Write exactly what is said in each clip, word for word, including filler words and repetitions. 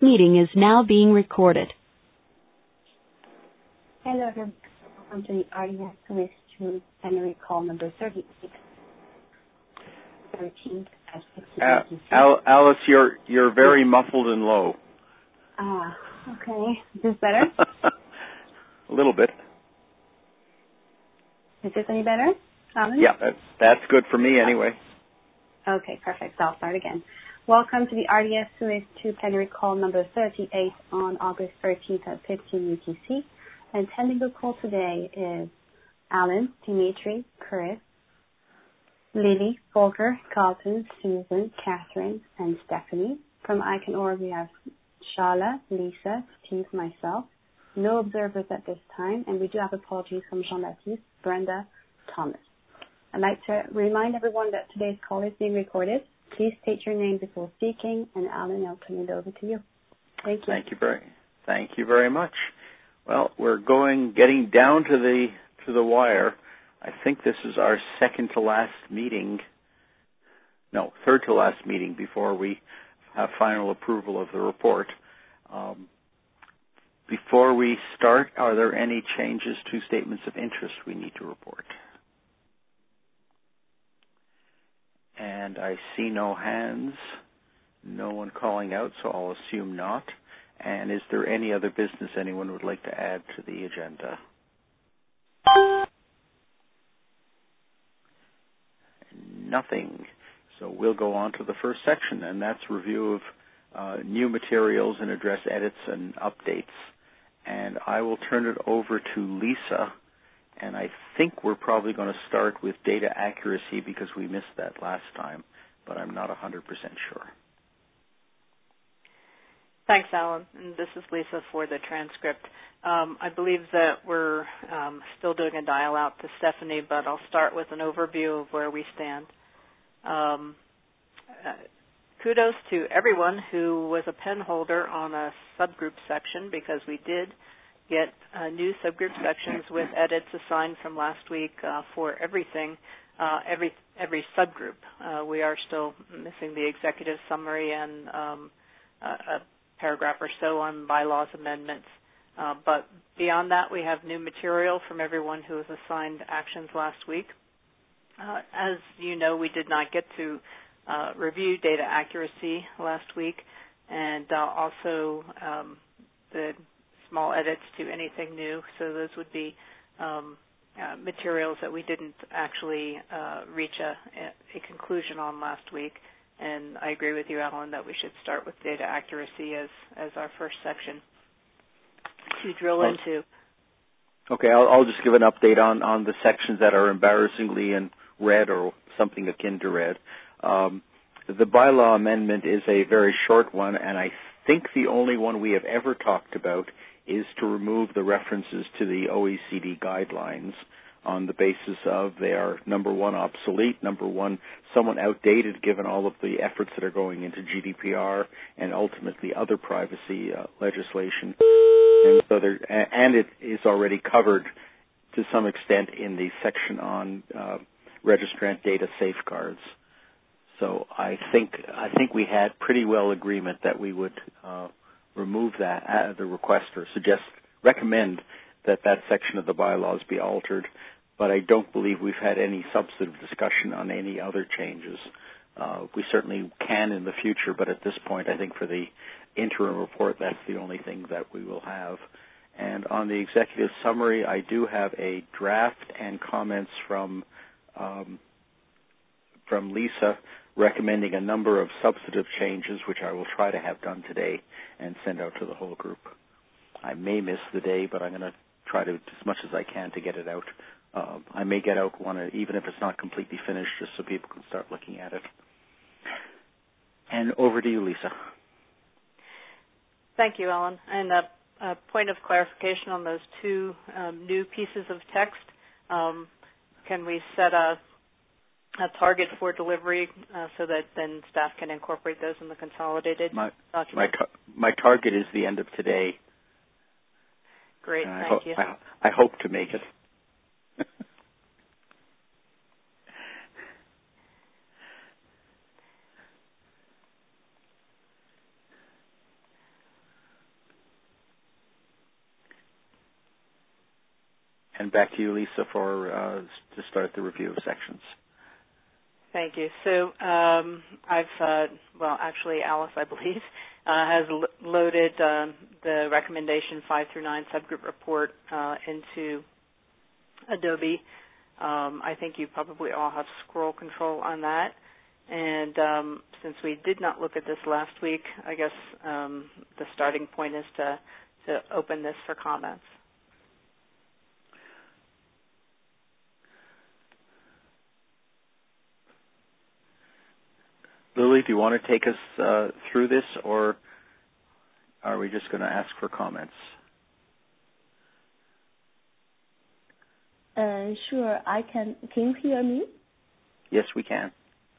Meeting is now being recorded. Hello, everyone. Welcome to the R D S Swiss June plenary call number thirty-eight, thirteenth at uh, Al- Alice, you're you're very muffled and low. Ah, okay. Is this better? A little bit. Is this any better, Alan? Yeah, that, that's good for me anyway. Okay, perfect. So I'll start again. Welcome to the R D S Swiss two plenary call number thirty-eight on August thirteenth at fifteen U T C. Attending the call today is Alan, Dimitri, Chris, Lily, Volker, Carlton, Susan, Catherine, and Stephanie. From ICANN.org we have Shala, Lisa, Steve, myself. No observers at this time, and we do have apologies from Jean-Baptiste, Brenda, Thomas. I'd like to remind everyone that today's call is being recorded. Please state your name before speaking, and Alan, I'll turn it over to you. Thank you. Thank you very, thank you very much. Well, we're going, getting down to the to the wire. I think this is our second to last meeting. No, third to last meeting before we have final approval of the report. Um, before we start, are there any changes to statements of interest we need to report? And I see no hands, no one calling out, so I'll assume not. And is there any other business anyone would like to add to the agenda? Nothing. So we'll go on to the first section, and that's review of uh, new materials and address edits and updates. And I will turn it over to Lisa. And I think we're probably going to start with data accuracy because we missed that last time, but I'm not one hundred percent sure. Thanks, Alan. And this is Lisa for the transcript. Um, I believe that we're um, still doing a dial out to Stephanie, but I'll start with an overview of where we stand. Um, uh, kudos to everyone who was a pen holder on a subgroup section because we did get uh, new subgroup sections with edits assigned from last week uh, for everything, uh, every every subgroup. Uh, we are still missing the executive summary and um, a, a paragraph or so on bylaws amendments. Uh, but beyond that, we have new material from everyone who was assigned actions last week. Uh, as you know, we did not get to uh, review data accuracy last week, and uh, also um, the small edits to anything new. So those would be um, uh, materials that we didn't actually uh, reach a, a conclusion on last week. And I agree with you, Alan, that we should start with data accuracy as, as our first section to drill well, into. Okay, I'll, I'll just give an update on, on the sections that are embarrassingly in red or something akin to red. Um, the bylaw amendment is a very short one, and I think the only one we have ever talked about is to remove the references to the O E C D guidelines on the basis of they are, number one, obsolete, number one, somewhat outdated given all of the efforts that are going into G D P R and ultimately other privacy uh, legislation. And, so there, and it is already covered to some extent in the section on uh, registrant data safeguards. So I think I think we had pretty well agreement that we would uh, remove that, uh, the request or suggest, recommend that that section of the bylaws be altered, but I don't believe we've had any substantive discussion on any other changes. Uh, we certainly can in the future, but at this point, I think for the interim report, that's the only thing that we will have. And on the executive summary, I do have a draft and comments from um, from Lisa recommending a number of substantive changes, which I will try to have done today and send out to the whole group. I may miss the day, but I'm going to try to, as much as I can, to get it out. Uh, I may get out one, even if it's not completely finished, just so people can start looking at it. And over to you, Lisa. Thank you, Alan. And a, a point of clarification on those two um, new pieces of text. Um, can we set a, a target for delivery uh, so that then staff can incorporate those in the consolidated my, document? My, tar- my target is the end of today. Great, and thank I ho- you. I, I hope to make it. and back to you, Lisa, for uh, to start the review of sections. Thank you. So um, I've, uh, well, actually, Alice, I believe, uh, has lo- loaded um, the recommendation five through nine subgroup report uh, into Adobe. Um, I think you probably all have scroll control on that. And um, since we did not look at this last week, I guess um, the starting point is to, to open this for comments. Lily, do you want to take us uh, through this, or are we just going to ask for comments? Uh, sure, I can. Can you hear me? Yes, we can.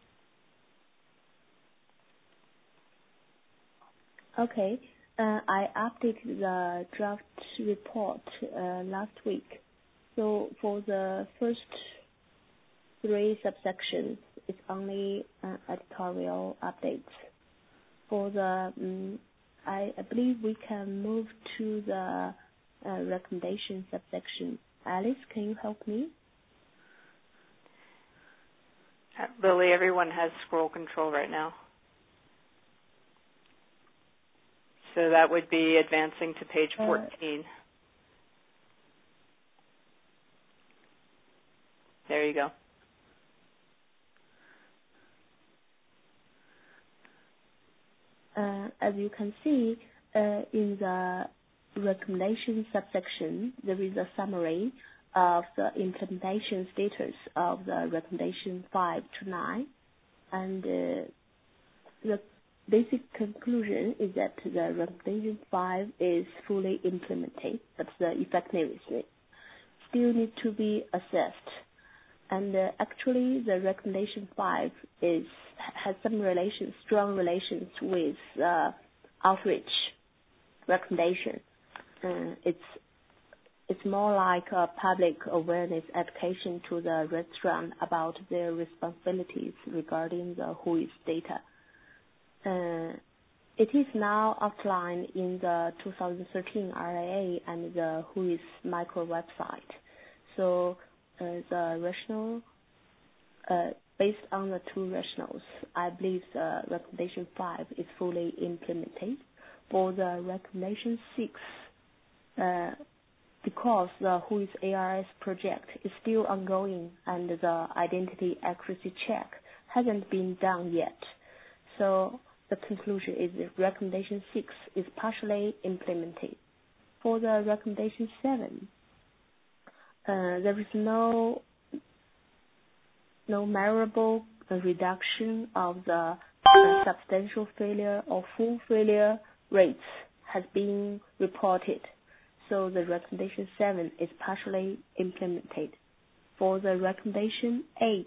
Okay. Uh, I updated the draft report uh, last week. So for the first three subsections, it's only uh, editorial updates. For the, um, I, I believe we can move to the uh, recommendation subsection. Alice, can you help me? Uh, Lily, everyone has scroll control right now. So that would be advancing to page fourteen. Uh, there you go. Uh, as you can see, uh, in the recommendation subsection, there is a summary of the implementation status of the recommendation five to nine. And uh, the basic conclusion is that the recommendation five is fully implemented, but the effectiveness still need to be assessed. And uh, actually, the recommendation five is has some relations, strong relations with uh, outreach recommendation. Uh, it's it's more like a public awareness education to the restaurant about their responsibilities regarding the W H O I S data. Uh, it is now outlined in the two thousand thirteen R I A and the W H O I S micro website. So uh, the rationale, uh, based on the two rationales, I believe the recommendation five is fully implemented. For the recommendation six, uh, because the W H O I S A R S project is still ongoing and the identity accuracy check hasn't been done yet. So the conclusion is that recommendation six is partially implemented. For the recommendation seven, uh, there is no no measurable reduction of the uh, substantial failure or full failure rates has been reported. So the recommendation seven is partially implemented. For the recommendation eight,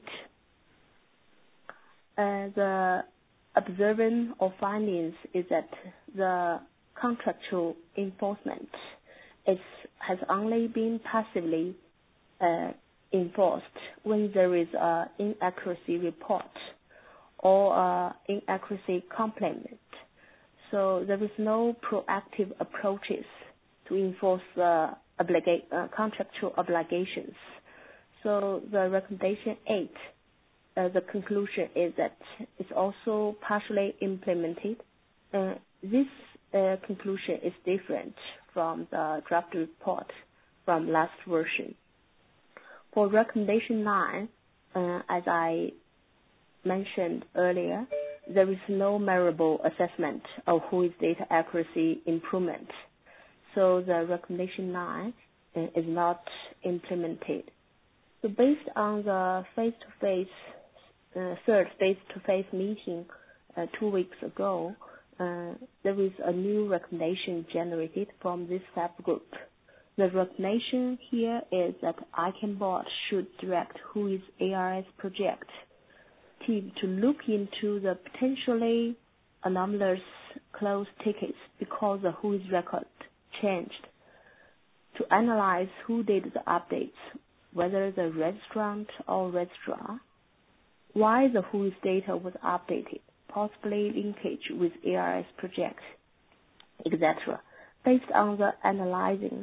uh, the observing or findings is that the contractual enforcement is, has only been passively uh, enforced when there is an inaccuracy report or an inaccuracy complaint. So there is no proactive approaches to enforce the obliga- uh, contractual obligations. So the recommendation eight, uh, the conclusion is that it's also partially implemented. Uh, this uh, conclusion is different from the draft report from last version. For recommendation nine, uh, as I mentioned earlier, there is no measurable assessment of W H O I S data accuracy improvement. So the recommendation nine uh, is not implemented. So based on the face-to-face, uh, third face-to-face meeting uh, two weeks ago, uh, there is a new recommendation generated from this subgroup. The recommendation here is that I C A N board should direct W H O I S A R S project team to look into the potentially anomalous closed tickets because the W H O I S record changed, to analyze who did the updates, whether the restaurant or registrar, why the W H O I S data was updated, possibly linkage with A R S project, et cetera. Based on the analyzing,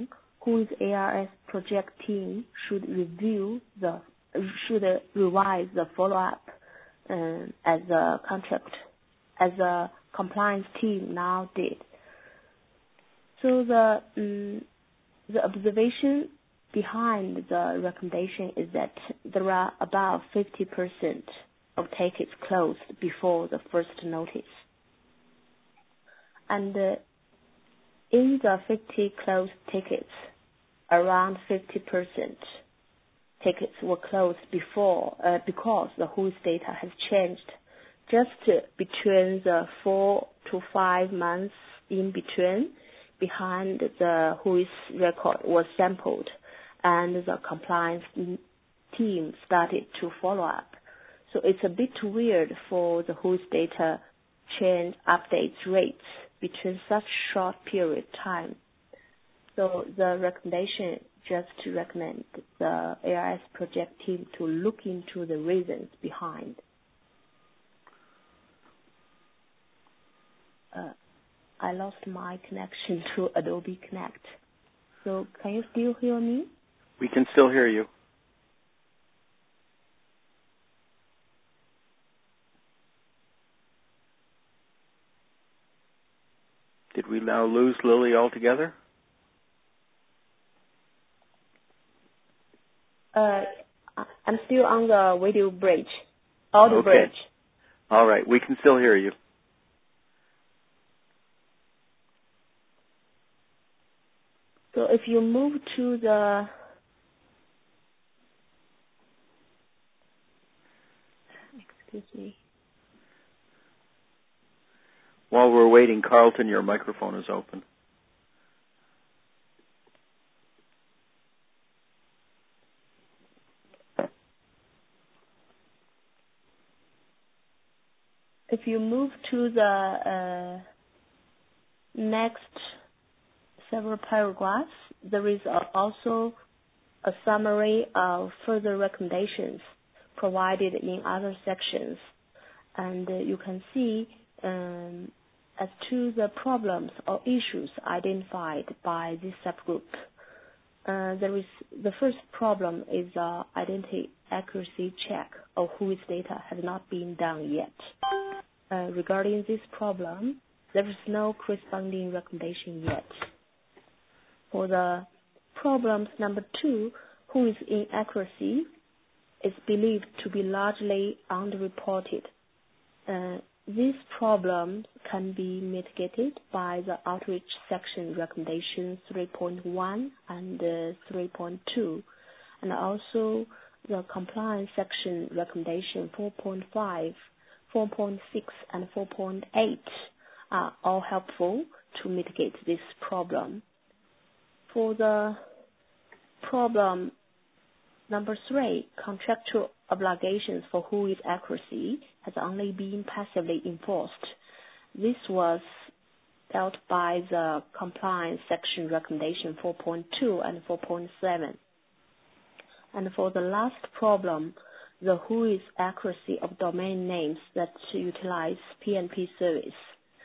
WHOIS A R S project team should review the should revise the follow-up uh, as a contract as a compliance team now did. So the um, the observation behind the recommendation is that there are about fifty percent of tickets closed before the first notice. And uh, in the fifty closed tickets, around fifty percent tickets were closed before uh, because the WHOIS data has changed just uh, between the four to five months in between behind the WHOIS record was sampled and the compliance team started to follow up. So it's a bit weird for the WHOIS data change updates rates between such short period of time. So the recommendation just to recommend the A R S project team to look into the reasons behind. Uh, I lost my connection to Adobe Connect. So can you still hear me? We can still hear you. Did we now lose Lily altogether? Uh, I'm still on the video bridge, audio okay. bridge. All right, we can still hear you. So if you move to the excuse me. While we're waiting, Carlton, your microphone is open. If you move to the uh, next several paragraphs, there is also a summary of further recommendations provided in other sections. And uh, you can see um, as to the problems or issues identified by this subgroup. Uh, there is the first problem is uh, identity accuracy check of WHOIS data has not been done yet. Uh, regarding this problem, there is no corresponding recommendation yet. For the problems number two, WHOIS inaccuracy is believed to be largely underreported. Uh, these problems can be mitigated by the outreach section recommendation three point one and uh, three point two, and also the compliance section recommendation four point five, four point six, and four point eight are all helpful to mitigate this problem. For the problem number three, contractual obligations for WHOIS accuracy has only been passively enforced. This was dealt by the compliance section recommendation four point two and four point seven. And for the last problem, the WHOIS accuracy of domain names that utilize P N P service.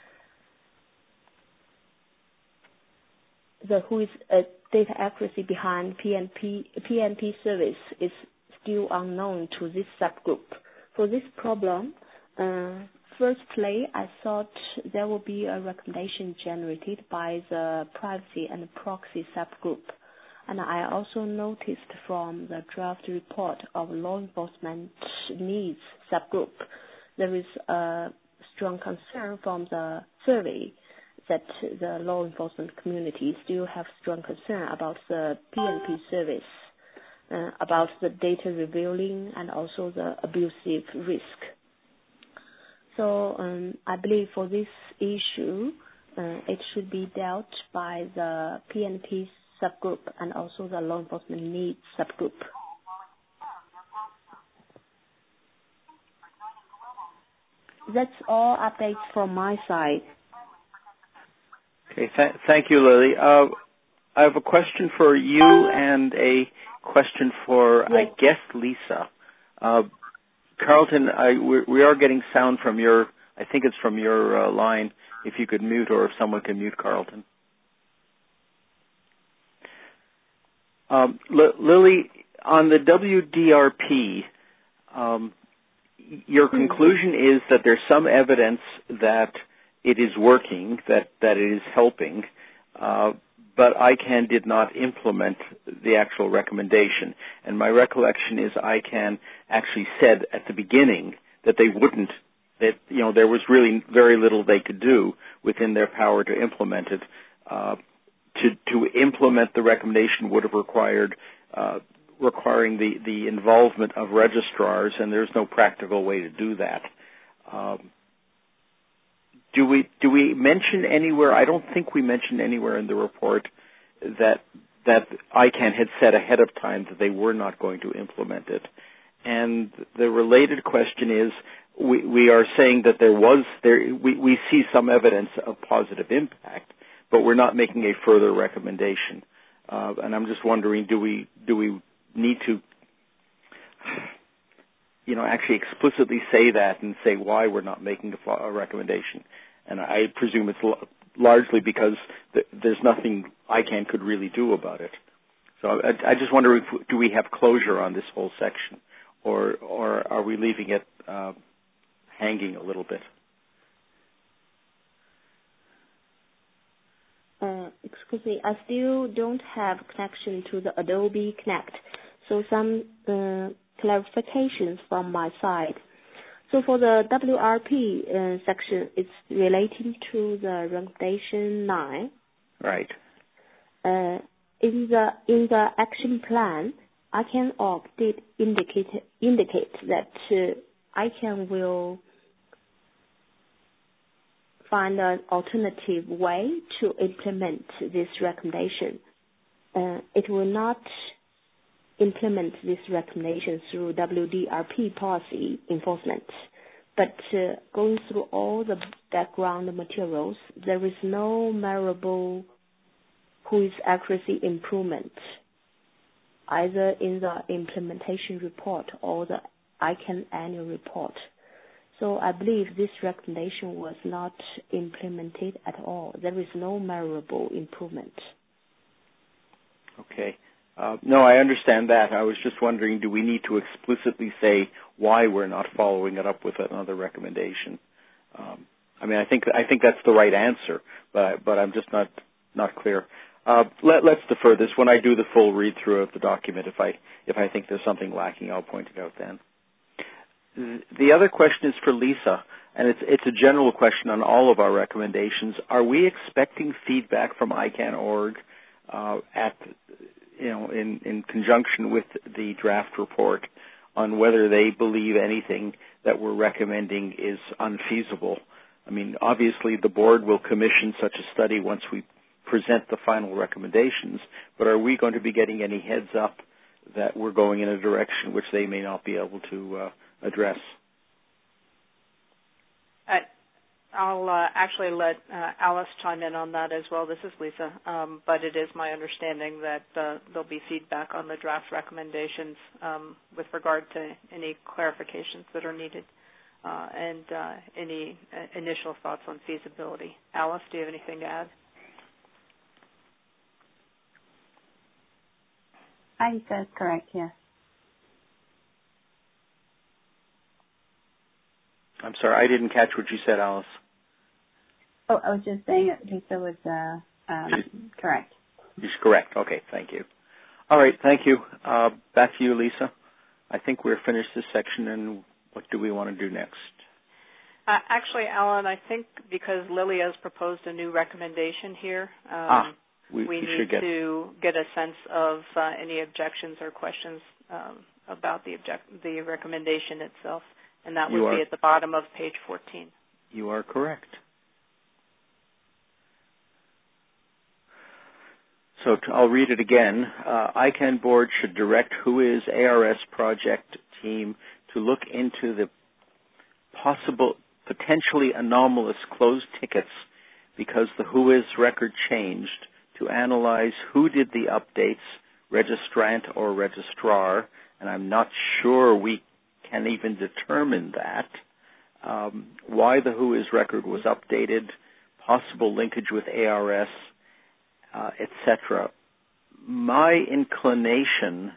The WHOIS uh, data accuracy behind P N P, P N P service is still unknown to this subgroup. For this problem, uh, firstly, I thought there will be a recommendation generated by the privacy and proxy subgroup. And I also noticed from the draft report of law enforcement needs subgroup, there is a strong concern from the survey that the law enforcement community still have strong concern about the P N P service, uh, about the data revealing and also the abusive risk. So um, I believe for this issue, uh, it should be dealt by the P N P subgroup and also the law enforcement needs subgroup. That's all updates from my side. Okay, th- thank you, Lily. Uh, I have a question for you and a question for, yes. I guess, Lisa. Uh, Carlton, I, we, we are getting sound from your, I think it's from your uh, line, if you could mute or if someone can mute Carlton. Um, L- Lily, on the W D R P, um, your conclusion is that there's some evidence that it is working, that, that it is helping, uh, but I C A N did not implement the actual recommendation. And my recollection is I C A N actually said at the beginning that they wouldn't, that, you know, there was really very little they could do within their power to implement it. Uh, to, to implement the recommendation would have required, uh, requiring the, the involvement of registrars, and there's no practical way to do that. Um, do we do we mention anywhere? I don't think we mentioned anywhere in the report that that I C A N had said ahead of time that they were not going to implement it. And the related question is, we, we are saying that there was there we, we see some evidence of positive impact, but we're not making a further recommendation. Uh, and I'm just wondering, do we do we need to, you know, actually explicitly say that and say why we're not making a, a recommendation? And I presume it's l- largely because th- there's nothing I C A N could really do about it. So I, I just wonder, if, do we have closure on this whole section, or or are we leaving it uh, hanging a little bit? Uh, excuse me, I still don't have connection to the Adobe Connect, so some uh, clarifications from my side. So for the W R P uh, section, it's relating to the recommendation nine. Right. Uh, in the in the action plan, I C A N org did indicate indicate that uh, I C A N will find an alternative way to implement this recommendation. Uh, it will not implement this recommendation through W D R P policy enforcement, but uh, going through all the background materials, there is no measurable W H O is accuracy improvement, either in the implementation report or the I C A N annual report. So I believe this recommendation was not implemented at all. There is no measurable improvement. Okay. Uh, no, I understand that. I was just wondering, do we need to explicitly say why we're not following it up with another recommendation? Um, I mean, I think I think that's the right answer, but but I'm just not not clear. Uh, let, let's defer this. When I do the full read through of the document, if I if I think there's something lacking, I'll point it out then. The other question is for Lisa, and it's it's a general question on all of our recommendations. Are we expecting feedback from I C A N dot org uh, at you know in, in conjunction with the draft report on whether they believe anything that we're recommending is unfeasible? I mean, obviously the board will commission such a study once we present the final recommendations, but are we going to be getting any heads up that we're going in a direction which they may not be able to uh, address? I, I'll uh, actually let uh, Alice chime in on that as well. This is Lisa, um, but it is my understanding that uh, there'll be feedback on the draft recommendations um, with regard to any clarifications that are needed uh, and uh, any uh, initial thoughts on feasibility. Alice, do you have anything to add? I think that's correct, yes. I'm sorry, I didn't catch what you said, Alice. Oh, I was just saying that Lisa was uh, um, correct. She's correct. Okay, thank you. All right, thank you. Uh, back to you, Lisa. I think we're finished this section, and what do we want to do next? Uh, actually, Alan, I think because Lily has proposed a new recommendation here, um, ah, we, we, we need should get... to get a sense of uh, any objections or questions um, about the object, the recommendation itself. And that would you are, be at the bottom of page fourteen. You are correct. So to, I'll read it again. Uh, I C A N board should direct W H O Is A R S project team to look into the possible, potentially anomalous closed tickets because the W H O Is record changed, to analyze who did the updates, registrant or registrar, and I'm not sure we can even determine that, um, why the W H O Is record was updated, possible linkage with A R S, uh, et cetera. my inclination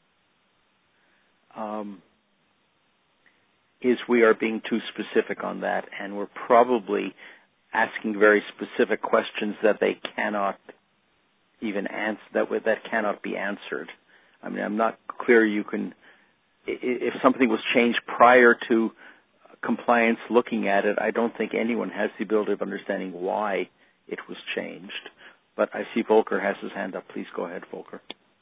um, is we are being too specific on that, and we're probably asking very specific questions that they cannot even answer, that that cannot be answered. I mean, I'm not clear you can, if something was changed prior to compliance looking at it, I don't think anyone has the ability of understanding why it was changed. But I see Volker has his hand up. Please go ahead, Volker.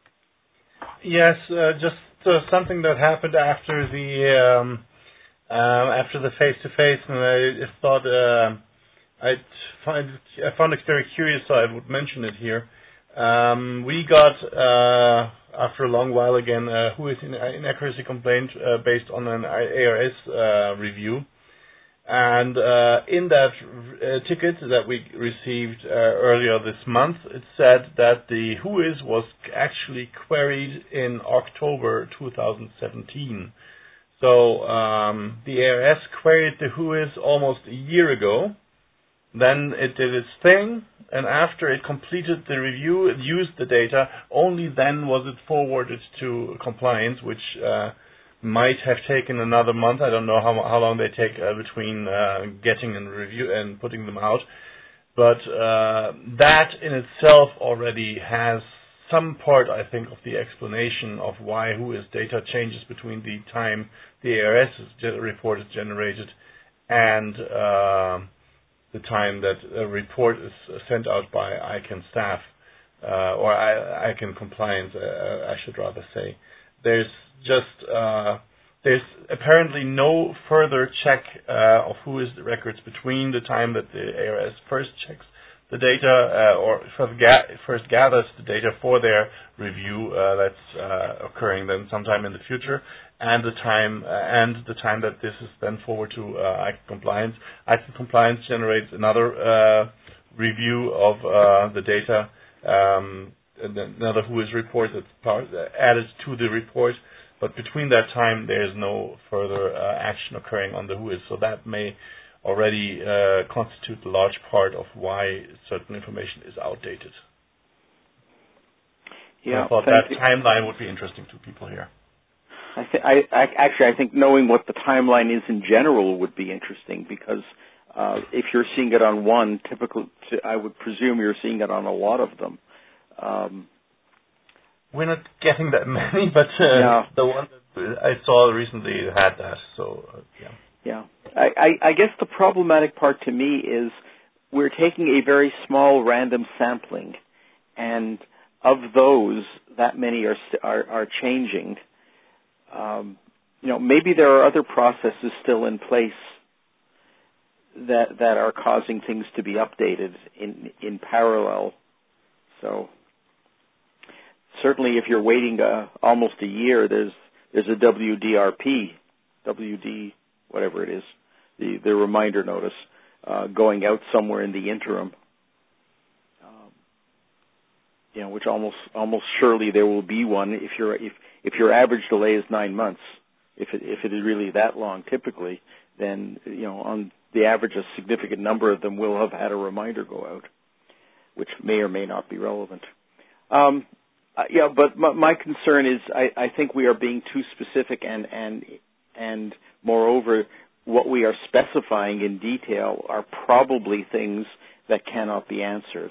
Yes, uh, just uh, something that happened after the um, uh, after the face-to-face, and I thought uh, I find I found it very curious, so I would mention it here. Um, we got uh, after a long while again uh, who is in inaccuracy complaint uh, based on an A R S uh, review. And uh, in that uh, ticket that we received uh, earlier this month, it said that the whois was actually queried in October two thousand seventeen. So um, the A R S queried the whois almost a year ago. Then it did its thing, and after it completed the review, it used the data. Only then was it forwarded to compliance, which uh, might have taken another month. I don't know how how long they take uh, between uh, getting and review and putting them out. But uh, that in itself already has some part, I think, of the explanation of why whois data changes between the time the A R S is report is generated and uh, the time that a report is sent out by I C A N staff, uh, or I C A N compliance, uh, I should rather say. There's just, uh, there's apparently no further check uh, of whois the records between the time that the A R S first checks the data, uh, or first, ga- first gathers the data for their review uh, that's uh, occurring then sometime in the future, and the time uh, and the time that this is then forward to uh, I C A N compliance. I C A N compliance generates another uh, review of uh, the data, um, and another whois report that's part, uh, added to the report. But between that time, there is no further uh, action occurring on the whois, so that may already uh, constitute a large part of why certain information is outdated. Yeah, I thought that you. timeline would be interesting to people here. I, th- I, I actually I think knowing what the timeline is in general would be interesting, because uh, if you're seeing it on one, typically I would presume you're seeing it on a lot of them. Um, We're not getting that many, but uh, yeah. the one that I saw recently had that. So uh, yeah. Yeah, I, I, I guess the problematic part to me is we're taking a very small random sampling, and of those, that many are are, are changing. Um, you know, maybe there are other processes still in place that that are causing things to be updated in in parallel. So certainly, if you're waiting uh, almost a year, there's there's a W D R P, W D. whatever it is, the, the reminder notice, uh, going out somewhere in the interim, um, you know, which almost almost surely there will be one if your if if your average delay is nine months, if it if it is really that long, typically, then you know on the average a significant number of them will have had a reminder go out, which may or may not be relevant. Um, uh, yeah, but my, my concern is I, I think we are being too specific and and and moreover, what we are specifying in detail are probably things that cannot be answered.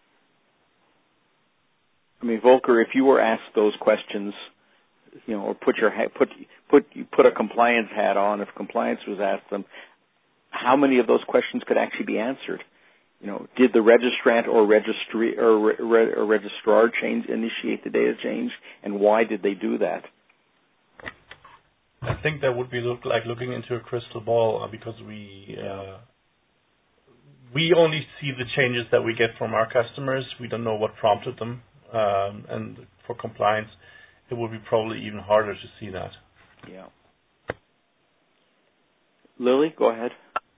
I mean, Volker, if you were asked those questions, you know, or put your ha- put put you put a compliance hat on, if compliance was asked them, how many of those questions could actually be answered? You know, did the registrant or registry or, re- or registrar change initiate the data change, and why did they do that? I think that would be look like looking into a crystal ball, uh, because we uh, we only see the changes that we get from our customers. We don't know what prompted them, um, and for compliance, it would be probably even harder to see that. Yeah. Lily, go ahead.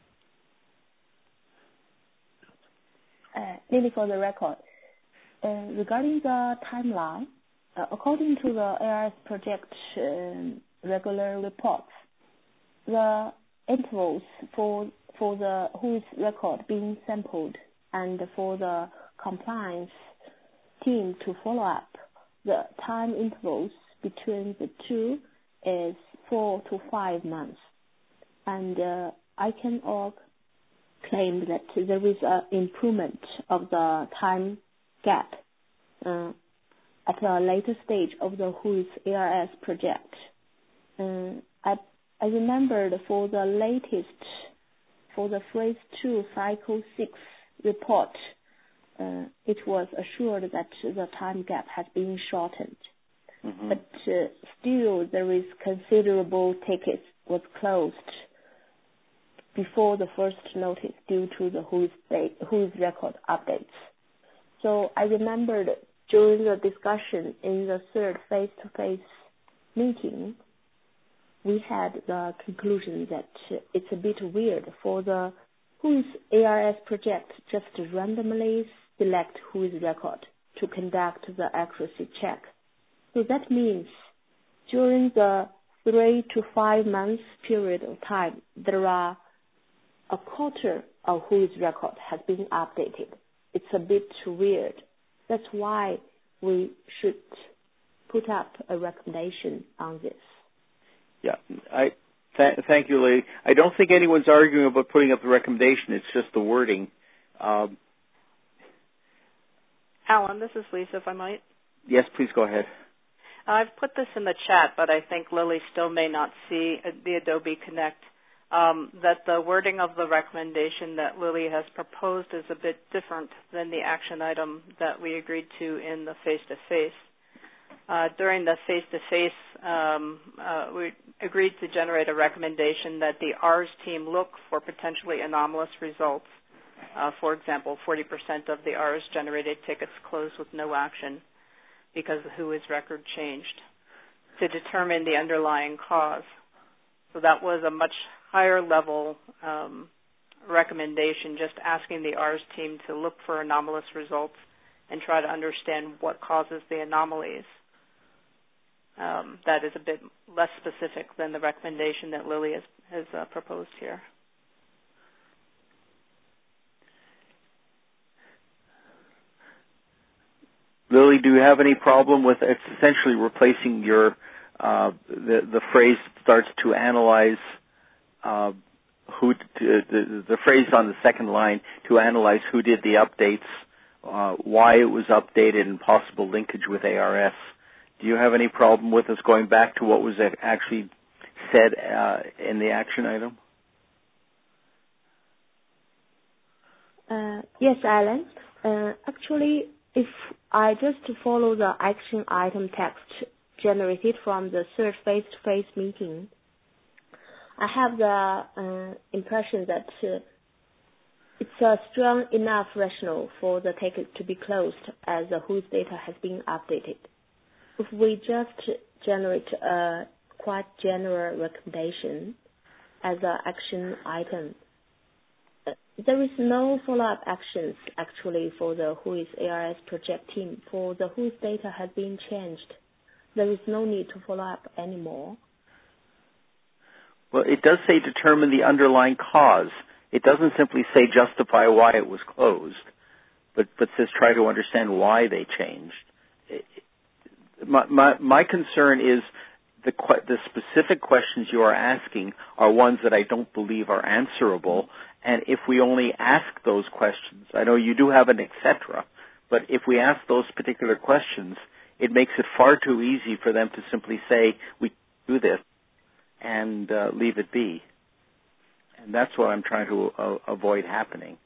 Uh, Lily, for the record, uh, regarding the timeline, uh, according to the A R S project uh, regular reports, the intervals for for the whois record being sampled and for the compliance team to follow up the time intervals between the two is four to five months. And uh, I can all claim that there is an improvement of the time gap uh, at a later stage of the W H O A R S project. Uh, I, I remembered for the latest, for the phase two cycle six report, uh, it was assured that the time gap has been shortened. Mm-hmm. But uh, still there is considerable tickets was closed before the first notice due to the W H O record updates. So I remembered during the discussion in the third face-to-face meeting, we had the conclusion that it's a bit weird for the W H O A R S project just to randomly select W H O record to conduct the accuracy check. So that means during the three to five months period of time, there are a quarter of W H O record has been updated. It's a bit weird. That's why we should put up a recommendation on this. Yeah, I th- thank you, Lily. I don't think anyone's arguing about putting up the recommendation. It's just the wording. Um, Alan, this is Lisa, if I might. Yes, please go ahead. I've put this in the chat, but I think Lily still may not see the Adobe Connect. Um, that the wording of the recommendation that Lily has proposed is a bit different than the action item that we agreed to in the face-to-face. Uh, during the face-to-face, um, uh, we agreed to generate a recommendation that the A R S team look for potentially anomalous results. Uh, for example, forty percent of the A R S generated tickets closed with no action because the W H O record changed, to determine the underlying cause. So that was a much higher level um, recommendation, just asking the A R S team to look for anomalous results and try to understand what causes the anomalies. Um, that is a bit less specific than the recommendation that Lily has, has uh, proposed here. Lily, do you have any problem with it's essentially replacing your uh, the the phrase that starts to analyze uh, who to, the the phrase on the second line to analyze who did the updates, uh, why it was updated, and possible linkage with A R S. Do you have any problem with us going back to what was actually said uh, in the action item? Uh, yes, Alan. Uh, actually, if I just follow the action item text generated from the third face-to-face meeting, I have the uh, impression that uh, it's a strong enough rationale for the ticket to be closed as the W H O data has been updated. If we just generate a quite general recommendation as an action item, there is no follow-up actions actually for the W H O A R S project team. For the W H O data has been changed, there is no need to follow up anymore. Well, it does say determine the underlying cause. It doesn't simply say justify why it was closed, but, but says try to understand why they changed. It, my, my, my concern is the, the specific questions you are asking are ones that I don't believe are answerable. And if we only ask those questions, I know you do have an et cetera, but if we ask those particular questions, it makes it far too easy for them to simply say, we do this, and uh, leave it be. And that's what I'm trying to uh, avoid happening.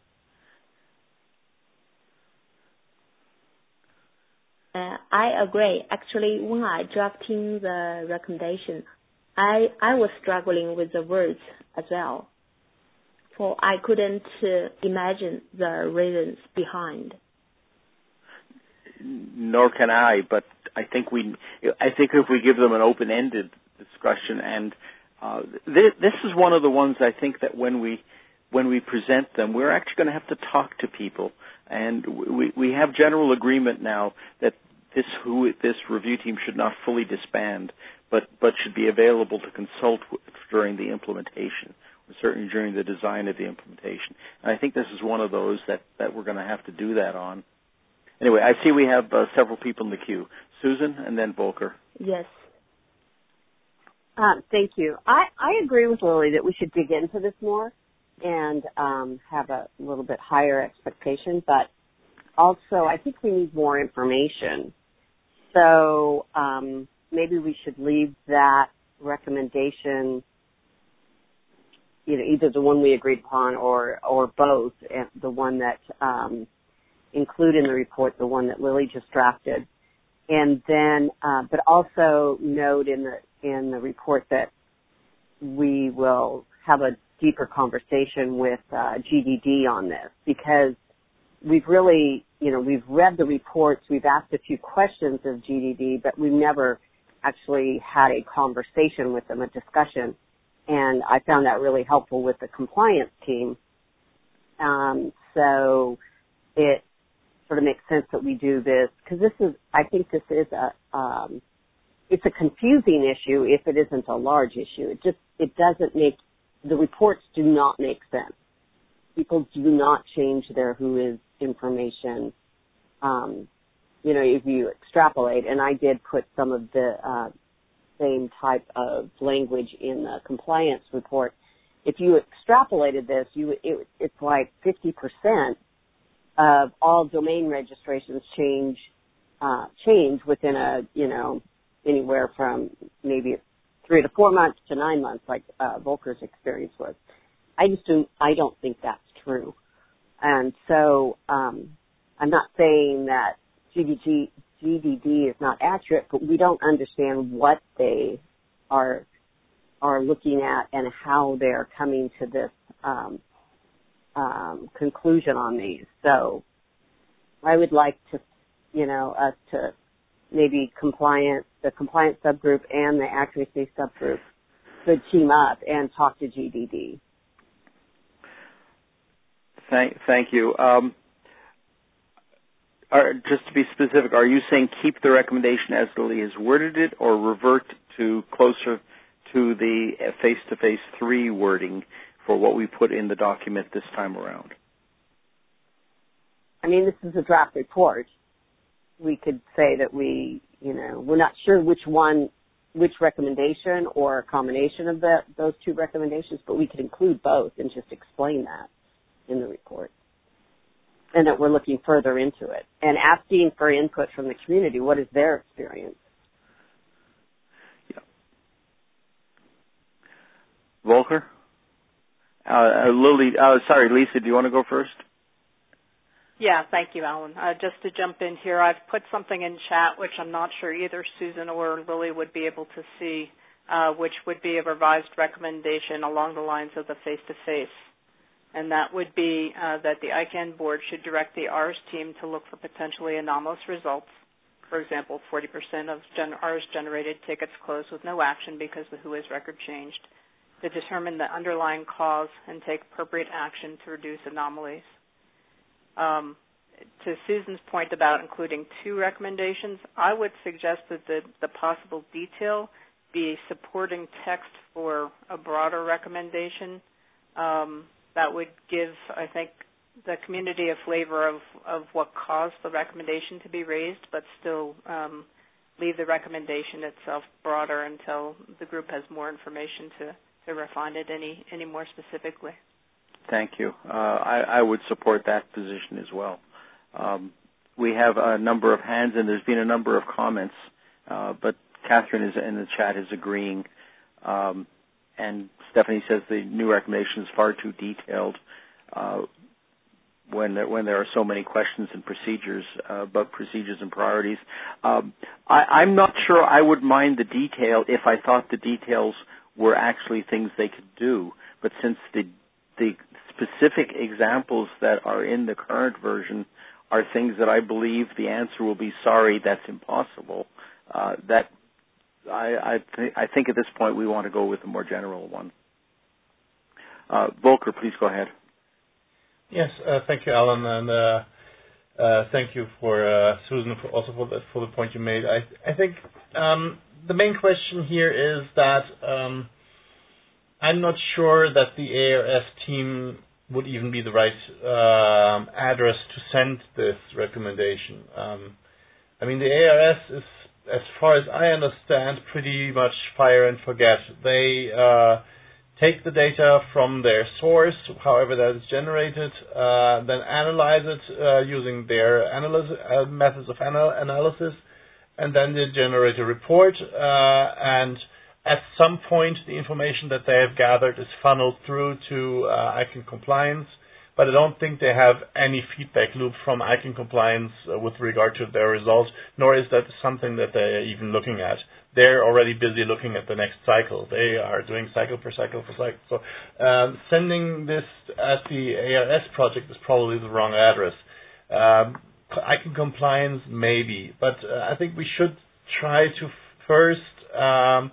Uh, I agree. Actually, when I drafting the recommendation, I I was struggling with the words as well. For I couldn't uh, imagine the reasons behind. Nor can I, but I think we. I think if we give them an open-ended discussion, and uh, th- this is one of the ones I think that when we when we present them, we're actually going to have to talk to people, and we we have general agreement now that this who this review team should not fully disband, but but should be available to consult with during the implementation, certainly during the design of the implementation. And I think this is one of those that, that we're going to have to do that on. anyway, I see we have uh, several people in the queue. Susan and then Volker. Yes. Uh, thank you. I, I agree with Lily that we should dig into this more and um, have a little bit higher expectation, but also I think we need more information. So um, maybe we should leave that recommendation, you know, either the one we agreed upon or, or both, the one that um, include in the report, the one that Lily just drafted. And then, uh, but also note in the in the report that we will have a deeper conversation with uh, G D D on this, because we've really, you know, we've read the reports, we've asked a few questions of G D D, but we've never actually had a conversation with them, a discussion. And I found that really helpful with the compliance team. Um, so it sort of makes sense that we do this, because this is, I think this is a, um, it's a confusing issue if it isn't a large issue. It just, it doesn't make, the reports do not make sense. People do not change their who is information, um, you know, if you extrapolate, and I did put some of the uh, same type of language in the compliance report. If you extrapolated this, you it, it's like fifty percent of all domain registrations change uh, change within a, you know, anywhere from maybe three to four months to nine months, like uh, Volker's experience was. I just don't, I don't think that's true. And so um, I'm not saying that G D D is not accurate, but we don't understand what they are are looking at and how they're coming to this um, um, conclusion on these. So I would like to, you know, us to maybe compliance, the compliance subgroup and the accuracy subgroup could team up and talk to G D D. Thank, thank you. Um, are, just to be specific, are you saying keep the recommendation as Lily has worded it, or revert to closer to the face-to-face three wording for what we put in the document this time around? I mean, this is a draft report. We could say that we, you know, we're not sure which one, which recommendation or a combination of the, those two recommendations, but we could include both and just explain that in the report. And that we're looking further into it and asking for input from the community. What is their experience? Yeah. Volker? Uh, uh, Lily, uh, sorry, Lisa, do you want to go first? Yeah, thank you, Alan. Uh, just to jump in here, I've put something in chat which I'm not sure either Susan or Lily would be able to see, uh, which would be a revised recommendation along the lines of the face-to-face. And that would be uh, that the I CANN board should direct the R S team to look for potentially anomalous results. For example, forty percent of gen- R S-generated tickets closed with no action because the who is record changed, to determine the underlying cause and take appropriate action to reduce anomalies. Um, to Susan's point about including two recommendations, I would suggest that the, the possible detail be supporting text for a broader recommendation. Um, that would give, I think, the community a flavor of, of what caused the recommendation to be raised, but still um, leave the recommendation itself broader until the group has more information to, to refine it any, any more specifically. Thank you. Uh, I, I would support that position as well. Um, we have a number of hands, and there's been a number of comments, uh, but Catherine is in the chat is agreeing. Um, and Stephanie says the new recommendation is far too detailed uh, when, there, when there are so many questions and procedures uh, about procedures and priorities. Um, I, I'm not sure I would mind the detail if I thought the details were actually things they could do. But since the the specific examples that are in the current version are things that I believe the answer will be sorry, that's impossible, uh, that I, I, th- I think at this point we want to go with a more general one. Uh, Volker, please go ahead. Yes, uh, thank you, Alan, and uh, uh, thank you for uh, Susan for also for the, for the point you made. I, I think um, the main question here is that um, I'm not sure that the A R S team would even be the right um, address to send this recommendation. Um, I mean, the A R S is, as far as I understand, pretty much fire and forget. They uh, take the data from their source, however that is generated, uh, then analyze it uh, using their analysis, uh, methods of anal- analysis, and then they generate a report, uh, and at some point the information that they have gathered is funneled through to uh, I C A N Compliance, but I don't think they have any feedback loop from I C A N Compliance uh, with regard to their results, nor is that something that they're even looking at. They're already busy looking at the next cycle. They are doing cycle per cycle per cycle. So um, sending this at the A R S project is probably the wrong address. Um, I C A N Compliance, maybe, but uh, I think we should try to first um,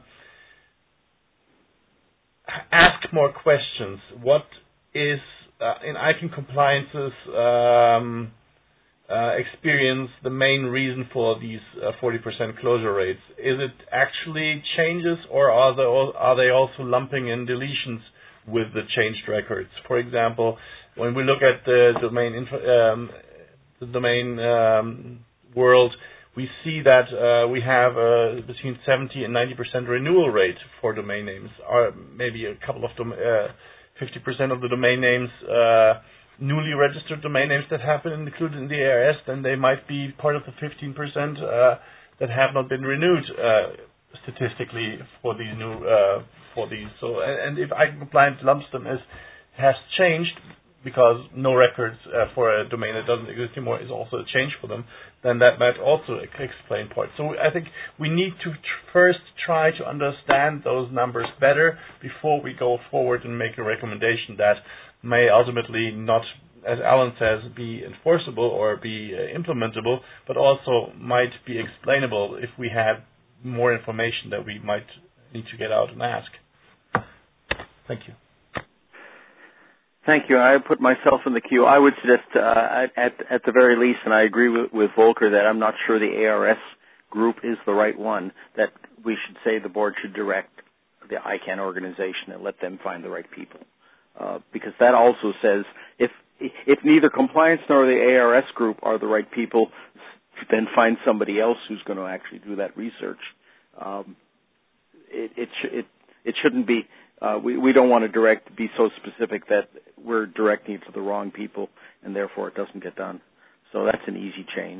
ask more questions. What is, uh, in I C A N Compliance's um, uh, experience, the main reason for these uh, forty percent closure rates? Is it actually changes, or are they, all, are they also lumping in deletions with the changed records? For example, when we look at the domain info, um, the domain um, world, we see that uh, we have uh, between seventy and ninety percent renewal rate for domain names, or maybe a couple of dom- uh, fifty percent of the domain names, uh, newly registered domain names that have been included in the A R S, then they might be part of the fifteen percent uh, that have not been renewed uh, statistically for these new uh, for these. So, and, and if I C A N Compliance lumps them as has changed, because no records uh, for a domain that doesn't exist anymore is also a change for them, then that might also explain part. So I think we need to tr- first try to understand those numbers better before we go forward and make a recommendation that may ultimately not, as Alan says, be enforceable or be uh, implementable, but also might be explainable if we had more information that we might need to get out and ask. Thank you. Thank you. I put myself in the queue. I would suggest, uh, at, at the very least, and I agree with, with Volker that I'm not sure the A R S group is the right one, that we should say the board should direct the I C A N organization and let them find the right people. Uh, because that also says if if neither compliance nor the A R S group are the right people, then find somebody else who's going to actually do that research. Um, it, it, sh- it, it shouldn't be... Uh, we, we don't want to direct be so specific that we're directing it to the wrong people and therefore it doesn't get done. So that's an easy change.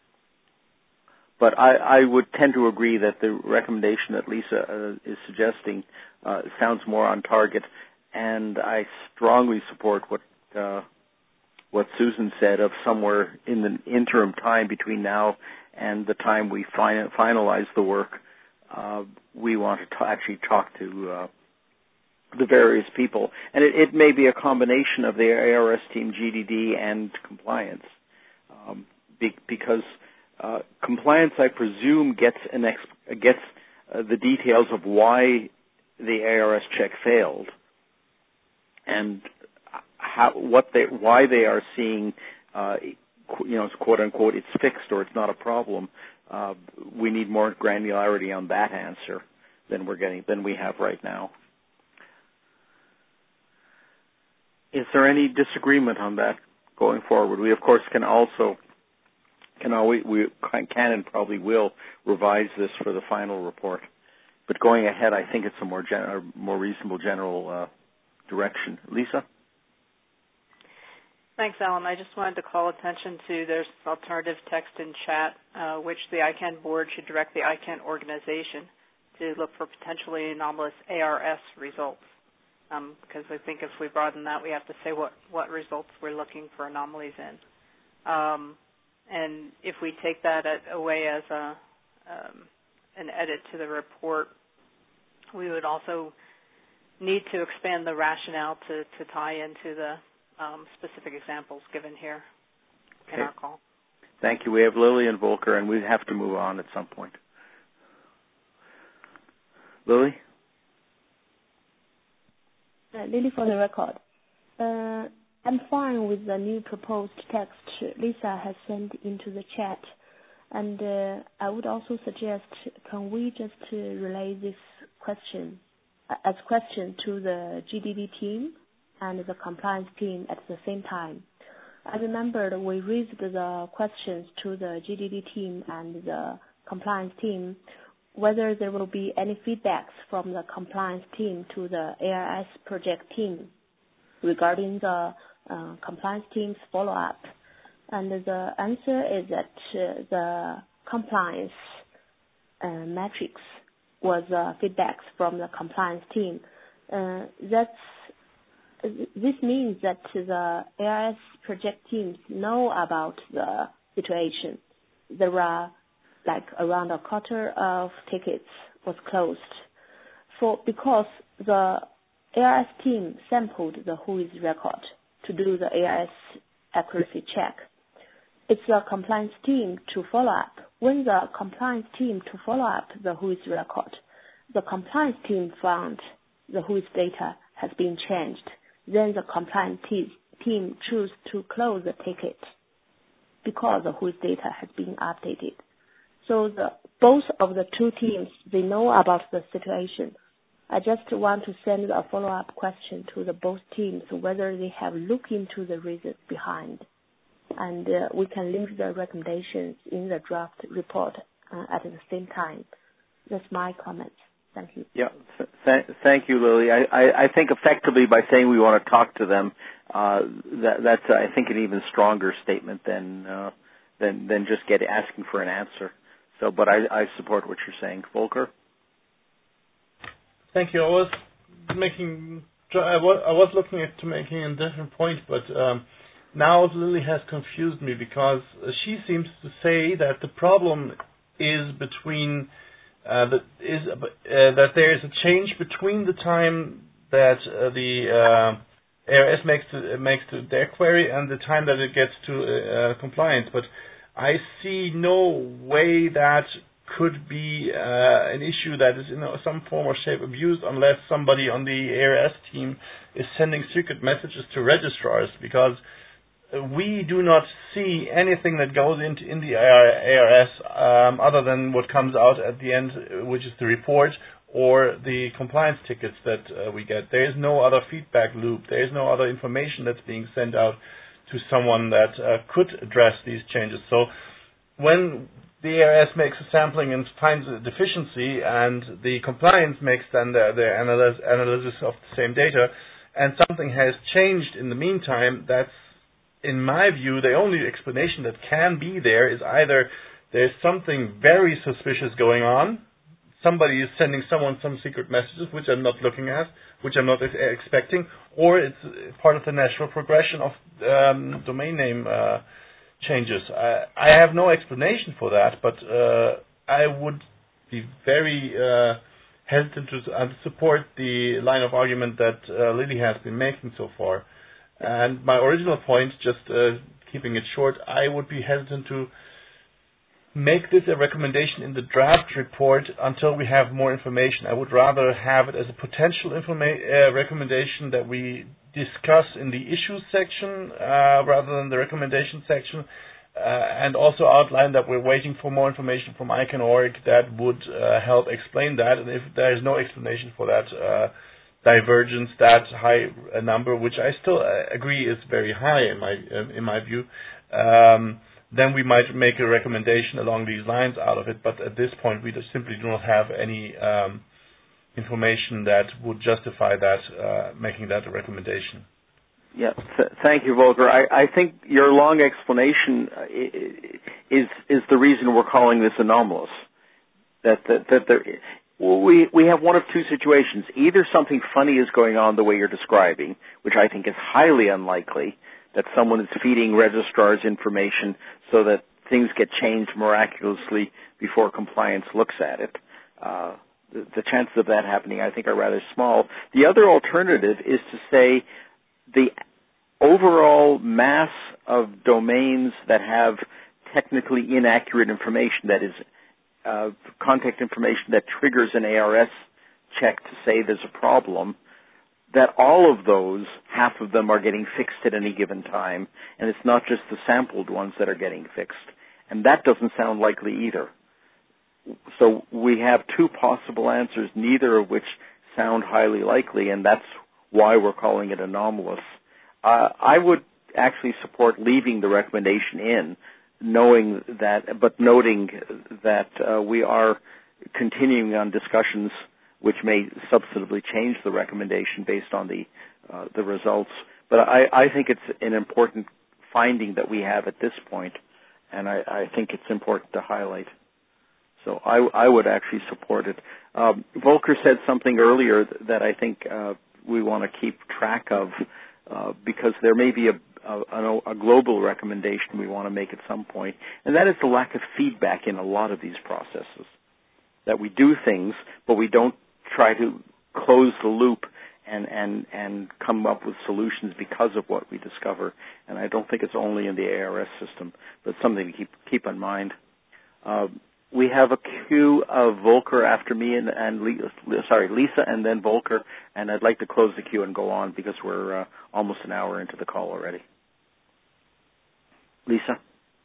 But I, I would tend to agree that the recommendation that Lisa uh, is suggesting uh, sounds more on target, and I strongly support what uh, what Susan said of somewhere in the interim time between now and the time we fin- finalize the work, uh, we want to t- actually talk to uh, the various people. And it, it may be a combination of the A R S team, G D D, and compliance. Um, be, because uh, compliance, I presume, gets an ex- gets uh, the details of why the A R S check failed and how, what they, why they are seeing, uh, you know, quote unquote, it's fixed or it's not a problem. Uh, we need more granularity on that answer than we're getting than we have right now. Is there any disagreement on that going forward? We, of course, can also, can always, we can and probably will revise this for the final report. But going ahead, I think it's a more gen- more reasonable general uh, direction. Lisa? Thanks, Alan. I just wanted to call attention to there's alternative text in chat, uh, which the I C A N board should direct the I C A N organization to look for potentially anomalous A R S results. Um, because I think if we broaden that, we have to say what, what results we're looking for anomalies in. Um, and if we take that at, away as a, um, an edit to the report, we would also need to expand the rationale to, to tie into the um, specific examples given here okay. in our call. Thank you. We have Lily and Volker, and we have to move on at some point. Lily? Uh, Lily for the record. Uh, I'm fine with the new proposed text Lisa has sent into the chat. And uh, I would also suggest, can we just uh, relay this question uh, as question to the G D D team and the compliance team at the same time. I remember we raised the questions to the G D D team and the compliance team whether there will be any feedbacks from the compliance team to the A R S project team regarding the uh, compliance team's follow-up. And the answer is that uh, the compliance uh, metrics was uh, feedbacks from the compliance team. Uh, that's This means that the A R S project teams know about the situation. There are like around a quarter of tickets was closed for because the A R S team sampled the W H O I S record to do the A R S accuracy check. It's the compliance team to follow up. When the compliance team to follow up the W H O I S record, the compliance team found the W H O I S data has been changed. Then the compliance te- team choose to close the ticket because the W H O I S data has been updated. So the, both of the two teams, they know about the situation. I just want to send a follow-up question to the both teams whether they have looked into the reasons behind. And uh, we can link the recommendations in the draft report uh, at the same time. That's my comments. Thank you. Yeah, th- thank you, Lily. I, I, I think effectively by saying we want to talk to them, uh, that, that's, uh, I think, an even stronger statement than uh, than than just get asking for an answer. So, but I, I support what you're saying, Volker. Thank you. I was making, I was, I was looking at to making a different point, but um, now Lily has confused me because she seems to say that the problem is between. Uh, that is uh, that there is a change between the time that uh, the uh, A R S makes to, uh, makes to their query and the time that it gets to uh, uh, compliance. But I see no way that could be uh, an issue that is in some form or shape abused unless somebody on the A R S team is sending secret messages to registrars, because we do not see anything that goes into in the A R S um, other than what comes out at the end, which is the report or the compliance tickets that uh, we get. There is no other feedback loop. There is no other information that's being sent out to someone that uh, could address these changes. So when the A R S makes a sampling and finds a deficiency, and the compliance makes then the, the analysis, analysis of the same data, and something has changed in the meantime, that's, in my view, the only explanation that can be there is either there's something very suspicious going on, somebody is sending someone some secret messages, which I'm not looking at, which I'm not ex- expecting, or it's part of the natural progression of um, domain name uh, changes. I, I have no explanation for that, but uh, I would be very uh, hesitant to uh, support the line of argument that uh, Lily has been making so far. And my original point, just uh, keeping it short, I would be hesitant to make this a recommendation in the draft report until we have more information. I would rather have it as a potential informa- uh, recommendation that we discuss in the issues section uh, rather than the recommendation section, uh, and also outline that we're waiting for more information from I C A N dot org that would uh, help explain that. And if there is no explanation for that uh, divergence, that high a number, which I still uh, agree is very high in my uh, in my view, um, then we might make a recommendation along these lines out of it. But at this point, we just simply do not have any um, information that would justify that, uh, making that a recommendation. Yeah, th- thank you, Volker. I, I think your long explanation is is the reason we're calling this anomalous. That that, that there, well, we we have one of two situations: either something funny is going on the way you're describing, which I think is highly unlikely, that someone is feeding registrars information so that things get changed miraculously before compliance looks at it. Uh, the, the chances of that happening, I think, are rather small. The other alternative is to say the overall mass of domains that have technically inaccurate information, that is, uh, contact information that triggers an A R S check to say there's a problem, that all of those, half of them are getting fixed at any given time, and it's not just the sampled ones that are getting fixed. And that doesn't sound likely either. So we have two possible answers, neither of which sound highly likely, and that's why we're calling it anomalous. Uh, I would actually support leaving the recommendation in, knowing that, but noting that uh, we are continuing on discussions which may substantively change the recommendation based on the uh, the results. But I, I think it's an important finding that we have at this point, and I, I think it's important to highlight. So I, I would actually support it. Um, Volker said something earlier that I think uh, we want to keep track of uh, because there may be a, a, a global recommendation we want to make at some point, and that is the lack of feedback in a lot of these processes. That we do things, but we don't try to close the loop and, and, and come up with solutions because of what we discover. And I don't think it's only in the A R S system, but something to keep keep in mind. Uh, we have a queue of Volker after me and, and Lisa, sorry, Lisa and then Volker, and I'd like to close the queue and go on because we're uh, almost an hour into the call already. Lisa?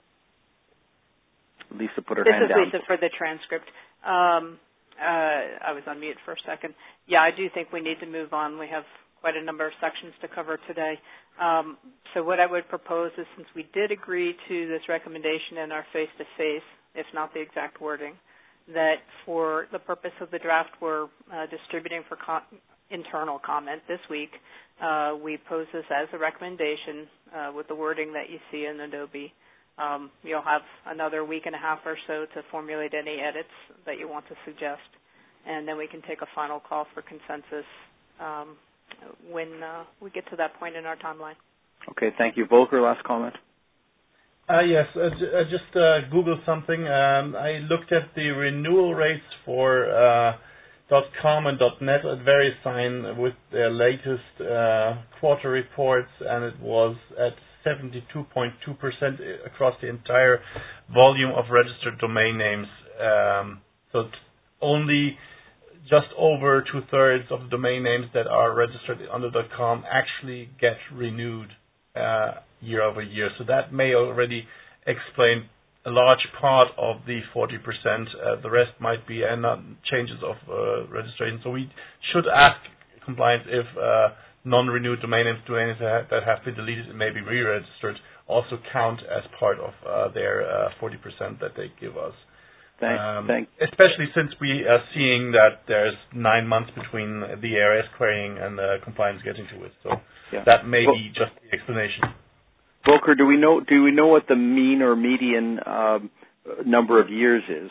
Lisa put her this hand is down. Lisa for the transcript. Um, uh, I was on mute for a second. Yeah, I do think we need to move on. We have quite a number of sections to cover today. Um, so what I would propose is, since we did agree to this recommendation in our face-to-face, if not the exact wording, that for the purpose of the draft we're uh, distributing for co- internal comment this week, uh, we pose this as a recommendation uh, with the wording that you see in Adobe. Um, you'll have another week and a half or so to formulate any edits that you want to suggest, and then we can take a final call for consensus um, when uh, we get to that point in our timeline. Okay, thank you. Volker, last comment. Uh, yes, uh, j- I just uh, Googled something. Um, I looked at the renewal rates for uh, .com and .net at VeriSign with their latest uh, quarter reports, and it was at seventy-two point two percent across the entire volume of registered domain names. Um, so it's only just over two-thirds of the domain names that are registered under .com actually get renewed uh, year over year. So that may already explain a large part of the forty percent. Uh, the rest might be uh, not changes of uh, registration. So we should ask compliance if uh, non-renewed domain names, domain names that have been deleted and maybe re-registered, also count as part of uh, their uh, forty percent that they give us. Thank, um, thank. Especially since we are seeing that there's nine months between the A R S querying and uh, compliance getting to it. So Yeah. that may well, be just the explanation. Volker, do we know do we know what the mean or median um, number of years is?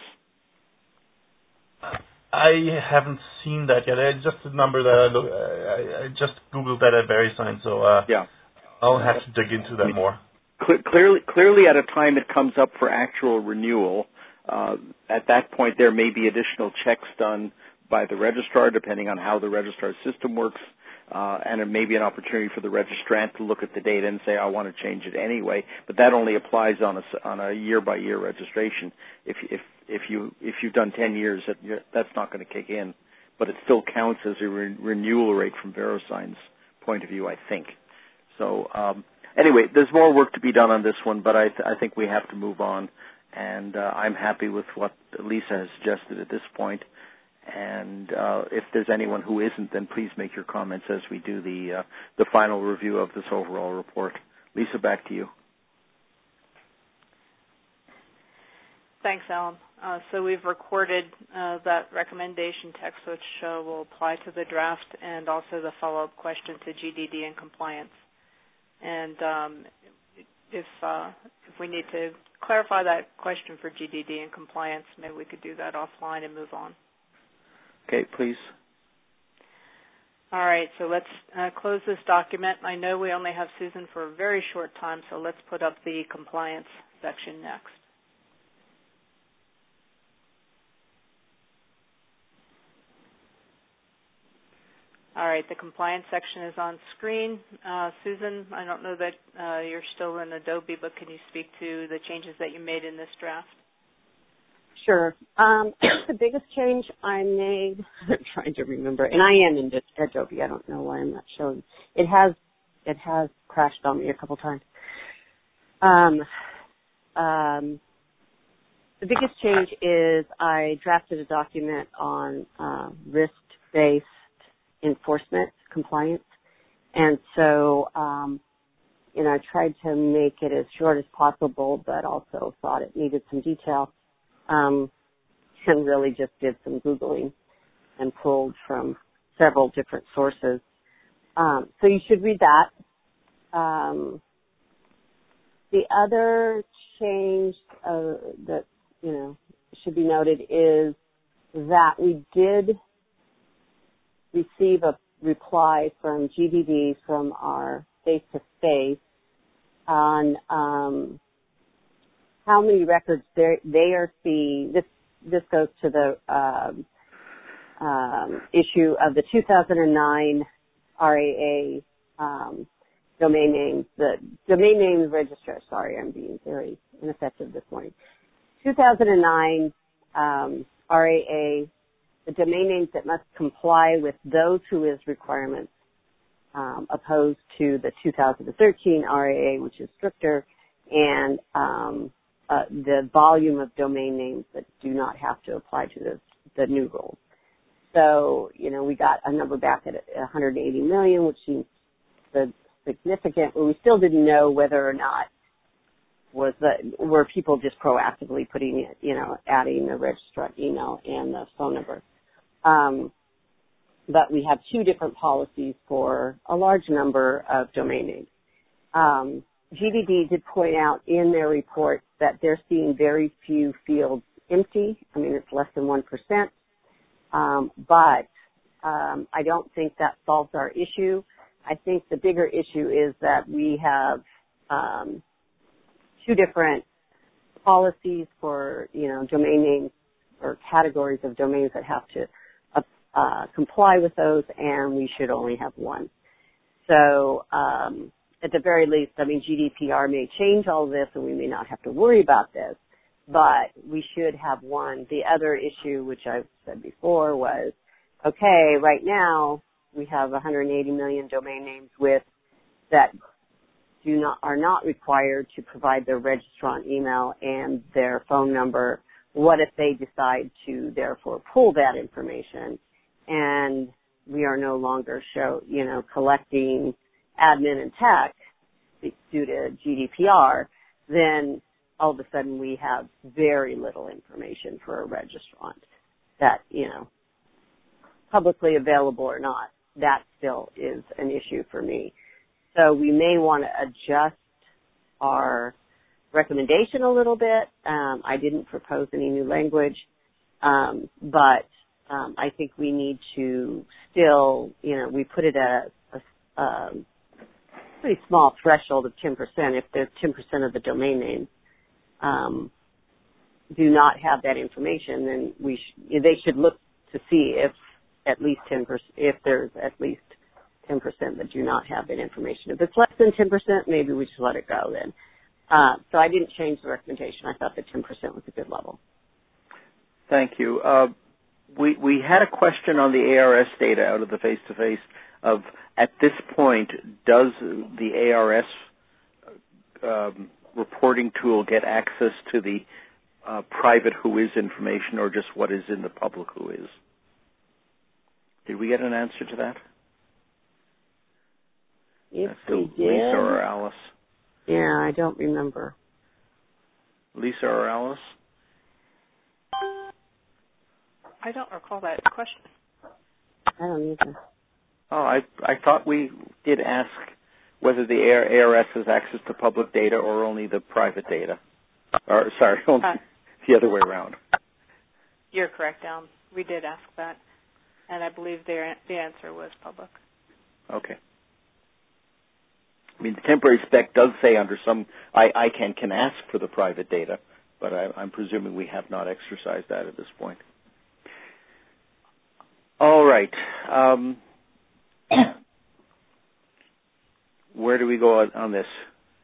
I haven't seen that yet. It's just a number that I, look, I, I just Googled that at VeriSign, so uh, yeah. I'll have to dig into that more. Clearly, clearly, at a time it comes up for actual renewal, uh, at that point there may be additional checks done by the registrar, depending on how the registrar's system works, uh, and it may be an opportunity for the registrant to look at the data and say, I want to change it anyway. But that only applies on a on a year-by-year registration. If if if you if you've done ten years, that that's not going to kick in, but it still counts as a re- renewal rate from VeriSign's point of view, I think. So. Um, Anyway, there's more work to be done on this one, but I, th- I think we have to move on. And uh, I'm happy with what Lisa has suggested at this point. And uh, if there's anyone who isn't, then please make your comments as we do the uh, the final review of this overall report. Lisa, back to you. Thanks, Alan. Uh, so we've recorded uh, that recommendation text, which uh, will apply to the draft and also the follow-up question to G D D and compliance. And um, if uh, if we need to clarify that question for G D D and compliance, maybe we could do that offline and move on. Okay, please. All right, so let's uh, close this document. I know we only have Susan for a very short time, so let's put up the compliance section next. All right, the compliance section is on screen. Uh, Susan, I don't know that uh, you're still in Adobe, but can you speak to the changes that you made in this draft? Sure. Um, the biggest change I made, I'm trying to remember, and I am in Adobe. I don't know why I'm not showing. It has, it has crashed on me a couple times. Um, um, the biggest change is I drafted a document on uh, risk-based enforcement compliance, And so, um, you know, I tried to make it as short as possible, but also thought it needed some detail, um, and really just did some Googling and pulled from several different sources. Um, so you should read that. Um, the other change uh, that, you know, should be noted is that we did receive a reply from G D D from our face-to-face on um, how many records they are seeing. This this goes to the um, um, issue of the two thousand nine R A A um, domain names, the domain names registrar. Sorry, I'm being very ineffective this morning. two thousand nine um, R A A, the domain names that must comply with those WHOIS requirements, um, opposed to the two thousand thirteen R A A, which is stricter, and um, uh, the volume of domain names that do not have to apply to the, the new rules. So, you know, we got a number back at one hundred eighty million, which seems significant, but we still didn't know whether or not was the, were people just proactively putting it, you know, adding the registrant email and the phone number. Um, but we have two different policies for a large number of domain names. Um, G D D did point out in their report that they're seeing very few fields empty. I mean, it's less than one percent. Um, but um, I don't think that solves our issue. I think the bigger issue is that we have um, two different policies for, you know, domain names or categories of domains that have to uh, uh, comply with those, and we should only have one. So um, at the very least, I mean, G D P R may change all this, and we may not have to worry about this, but we should have one. The other issue, which I've said before, was, okay, right now we have one hundred eighty million domain names with that do not are not required to provide their registrant email and their phone number. What if they decide to therefore pull that information, and we are no longer show you know collecting admin and tech due to G D P R? Then all of a sudden we have very little information for a registrant that, you know, publicly available or not, that still is an issue for me. So we may want to adjust our recommendation a little bit. Um, I didn't propose any new language, um, but um, I think we need to still, you know, we put it at a, a, a pretty small threshold of ten percent. If there's ten percent of the domain names um, do not have that information, then we sh- they should look to see if at least ten percent, if there's at least ten percent that do not have that information. If it's less than ten percent, maybe we should let it go then. Uh, so I didn't change the recommendation. I thought that ten percent was a good level. Thank you. Uh, we we had a question on the A R S data out of the face-to-face of, at this point, does the A R S um, reporting tool get access to the uh, private WHOIS information, or just what is in the public WHOIS? Did we get an answer to that? If That's we Lisa did, or Alice? Yeah, I don't remember. Lisa or Alice? I don't recall that question. I don't either. Oh, I I thought we did ask whether the A R S has access to public data or only the private data. Or, sorry, only Uh, the other way around. You're correct, Alan. We did ask that, and I believe the the answer was public. Okay. I mean, the temporary spec does say under some, I, I can, can ask for the private data, but I, I'm presuming we have not exercised that at this point. All right. Um, where do we go on, on this?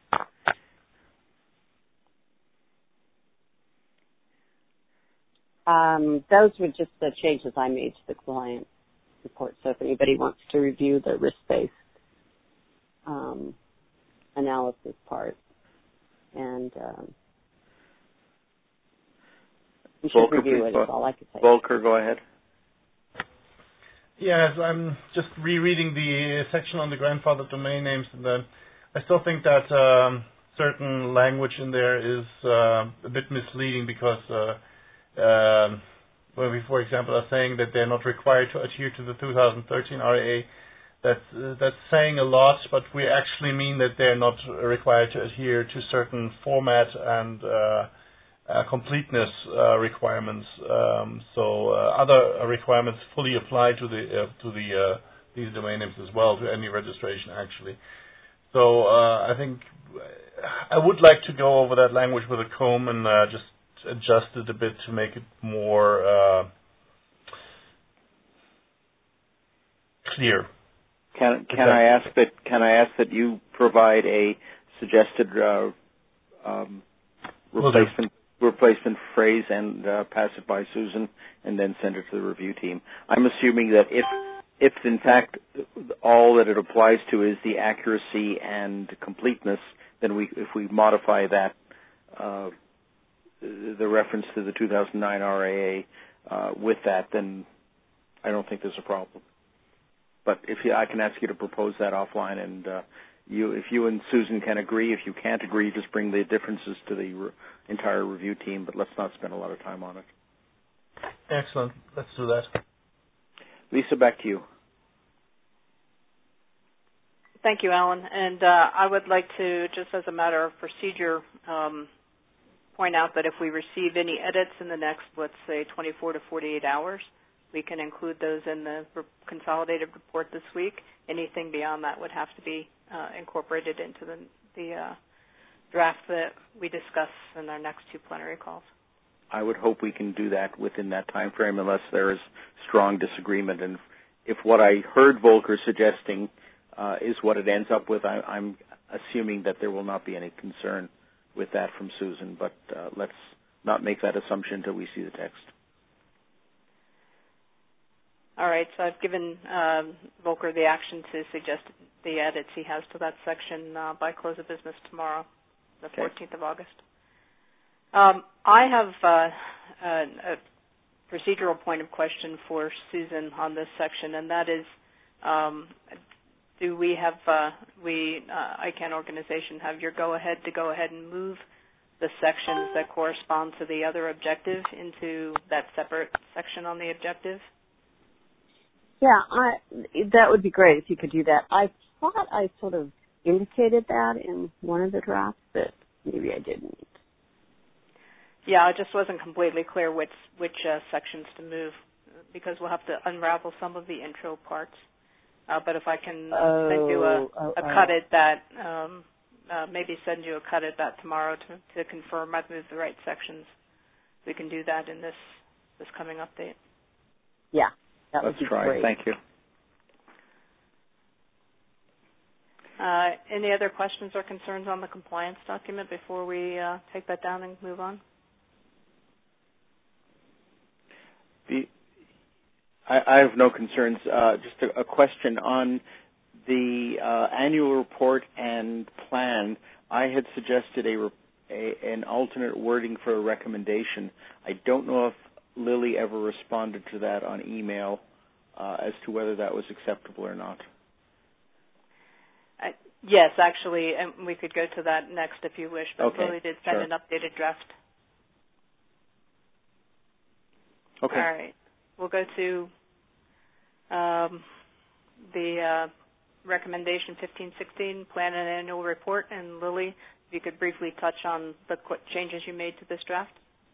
Um, those were just the changes I made to the client report. So if anybody wants to review the risk-based um, analysis part, and um, we should Volker, review please, it. Is all I could say. Volker, go ahead. Yes, I'm just rereading the section on the grandfathered domain names, and then I still think that um, certain language in there is uh, a bit misleading because uh, um, when we, for example, are saying that they're not required to adhere to the two thousand thirteen R A A, that's, uh, that's saying a lot, but we actually mean that they're not required to adhere to certain format and uh, uh, completeness uh, requirements. Um, so uh, other requirements fully apply to the uh, to the uh, these domain names as well, to any registration actually. So uh, I think I would like to go over that language with a comb and uh, just adjust it a bit to make it more uh, clear. Can can I ask that can I ask that you provide a suggested uh, um, replacement replacement phrase and uh, pass it by Susan and then send it to the review team? I'm assuming that if if in fact all that it applies to is the accuracy and completeness, then we if we modify that uh, the reference to the two thousand nine R A A uh, with that, then I don't think there's a problem. But if you, I can ask you to propose that offline, and uh, you, if you and Susan can agree, if you can't agree, just bring the differences to the re- entire review team. But let's not spend a lot of time on it. Excellent. Let's do that. Lisa, back to you. Thank you, Alan. And uh, I would like to, just as a matter of procedure, um, point out that if we receive any edits in the next, let's say, twenty-four to forty-eight hours, we can include those in the re- consolidated report this week. Anything beyond that would have to be uh, incorporated into the, the uh, draft that we discuss in our next two plenary calls. I would hope we can do that within that time frame unless there is strong disagreement. And if what I heard Volker suggesting uh, is what it ends up with, I, I'm assuming that there will not be any concern with that from Susan. But uh, let's not make that assumption until we see the text. All right, so I've given um, Volker the action to suggest the edits he has to that section uh, by close of business tomorrow, the okay. fourteenth of August. Um, I have uh, a, a procedural point of question for Susan on this section, and that is, um, do we have, uh, we, uh, I CANN organization, have your go-ahead to go ahead and move the sections that correspond to the other objective into that separate section on the objective? Yeah, I, that would be great if you could do that. I thought I sort of indicated that in one of the drafts, but maybe I didn't. Yeah, it just wasn't completely clear which which uh, sections to move because we'll have to unravel some of the intro parts. Uh, but if I can oh, send you a, oh, a oh. cut at that, um, uh, maybe send you a cut at that tomorrow to, to confirm I've moved the right sections, we can do that in this this coming update. Yeah. That Let's would be try. Great. Thank you. Uh, any other questions or concerns on the compliance document before we uh, take that down and move on? The, I, I have no concerns. Uh, just a, a question on the uh, annual report and plan. I had suggested a, a an alternate wording for a recommendation. I don't know if Lily ever responded to that on email uh, as to whether that was acceptable or not. Uh, yes, actually, and we could go to that next if you wish, but okay. Lily did send sure. an updated draft. Okay. All right. We'll go to um, the uh, recommendation fifteen sixteen, plan and annual report, and Lily, if you could briefly touch on the qu- changes you made to this draft.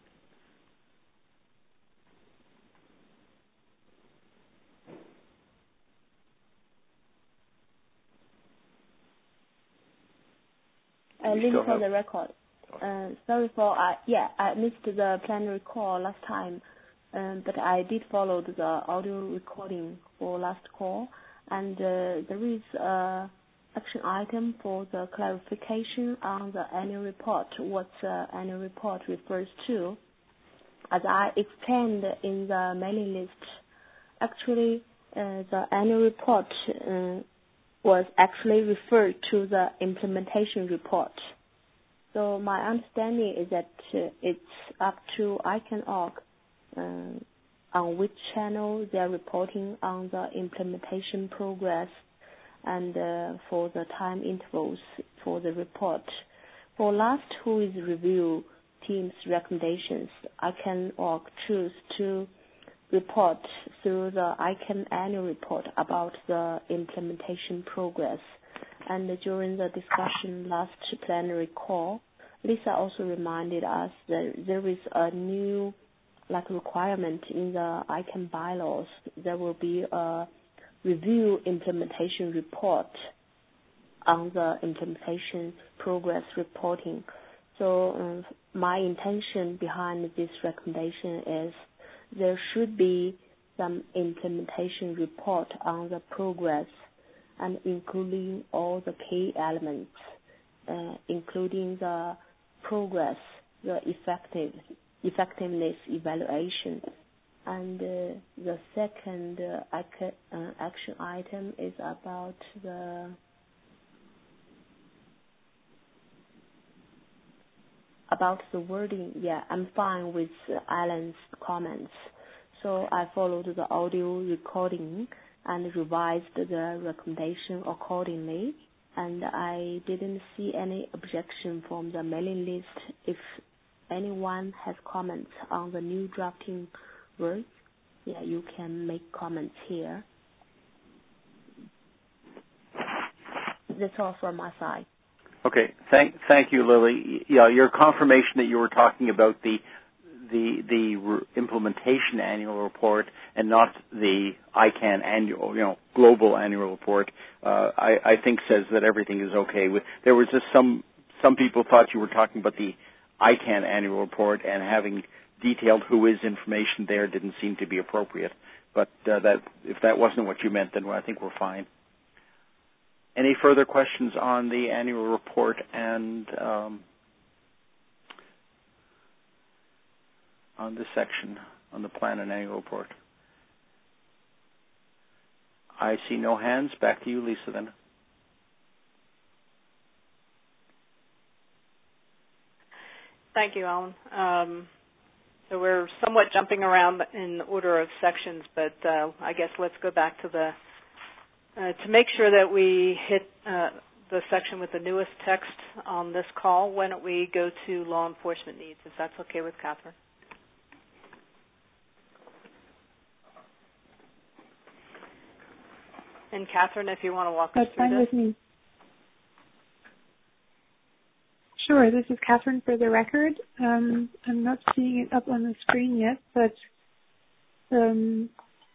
Uh, link for the record. Uh, sorry for, uh, yeah, I missed the plenary call last time, um, but I did follow the audio recording for last call, and uh, there is a action item for the clarification on the annual report, what the annual report refers to. As I explained in the mailing list, actually uh, the annual report uh, was actually referred to the implementation report. So my understanding is that uh, it's up to I CANN dot org uh, on which channel they're reporting on the implementation progress, and uh, for the time intervals for the report. For last who is review team's recommendations, I can or choose to report through the I C A N annual report about the implementation progress. And during the discussion last plenary call, Lisa also reminded us that there is a new like requirement in the I C A N bylaws. There will be a review implementation report on the implementation progress reporting. So um, my intention behind this recommendation is there should be some implementation report on the progress and including all the key elements, uh, including the progress, the effective, effectiveness evaluation. And uh, the second uh, ac- uh, action item is about the about the wording. Yeah, I'm fine with uh, Alan's comments. So I followed the audio recording and revised the recommendation accordingly. And I didn't see any objection from the mailing list. If anyone has comments on the new drafting words, yeah, you can make comments here. That's all from my side. Okay, thank thank you, Lily. Yeah, your confirmation that you were talking about the the the re- implementation annual report and not the I C A N annual, you know, global annual report, uh, I, I think says that everything is okay. With there was just some some people thought you were talking about the I C A N annual report, and having detailed who is information there didn't seem to be appropriate. But uh, that if that wasn't what you meant, then I think we're fine. Any further questions on the annual report and um, on this section, on the plan and annual report? I see no hands. Back to you, Lisa, then. Thank you, Alan. Um, so we're somewhat jumping around in the order of sections, but uh, I guess let's go back to the Uh, to make sure that we hit uh, the section with the newest text on this call. Why don't we go to law enforcement needs, if that's okay with Catherine? And Catherine, if you want to walk that's us through fine this. With me. Sure, this is Catherine for the record. Um, I'm not seeing it up on the screen yet, but um,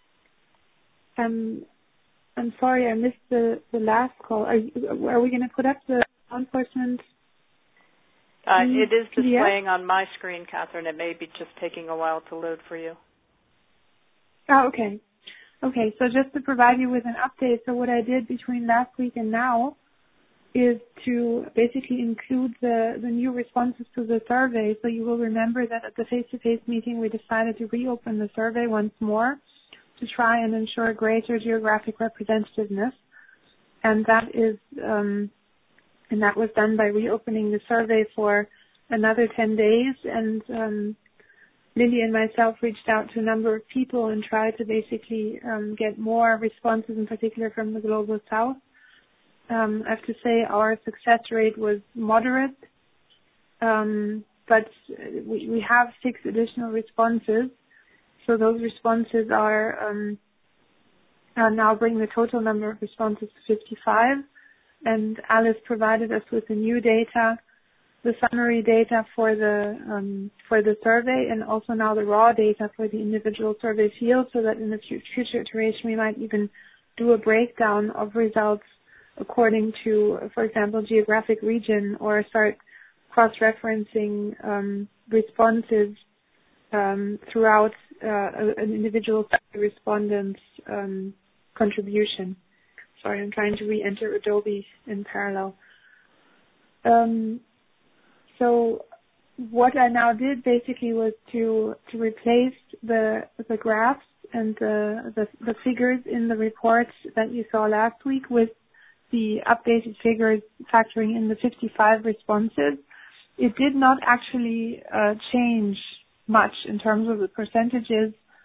I'm I'm sorry, I missed the, the last call. Are, you, are we going to put up the law enforcement? Uh, it is displaying on my screen, Catherine. It may be just taking a while to load for you. Oh, okay. Okay, so just to provide you with an update, so what I did between last week and now is to basically include the, the new responses to the survey. So you will remember that at the face-to-face meeting, we decided to reopen the survey once more to try and ensure greater geographic representativeness, and that is um, and that was done by reopening the survey for another ten days. And um, Lily and myself reached out to a number of people and tried to basically um, get more responses, in particular from the Global South. Um, I have to say our success rate was moderate, um, but we, we have six additional responses. So those responses are um, uh, now bring the total number of responses to fifty-five. And Alice provided us with the new data, the summary data for the um, for the survey, and also now the raw data for the individual survey field, so that in the future iteration we might even do a breakdown of results according to, for example, geographic region, or start cross-referencing um, responses um, throughout uh, an individual respondent's um, contribution. Sorry, I'm trying to re-enter Adobe in parallel. Um, so what I now did basically was to to replace the the graphs and the, the the figures in the reports that you saw last week with the updated figures factoring in the fifty-five responses. It did not actually uh, change much in terms of the percentages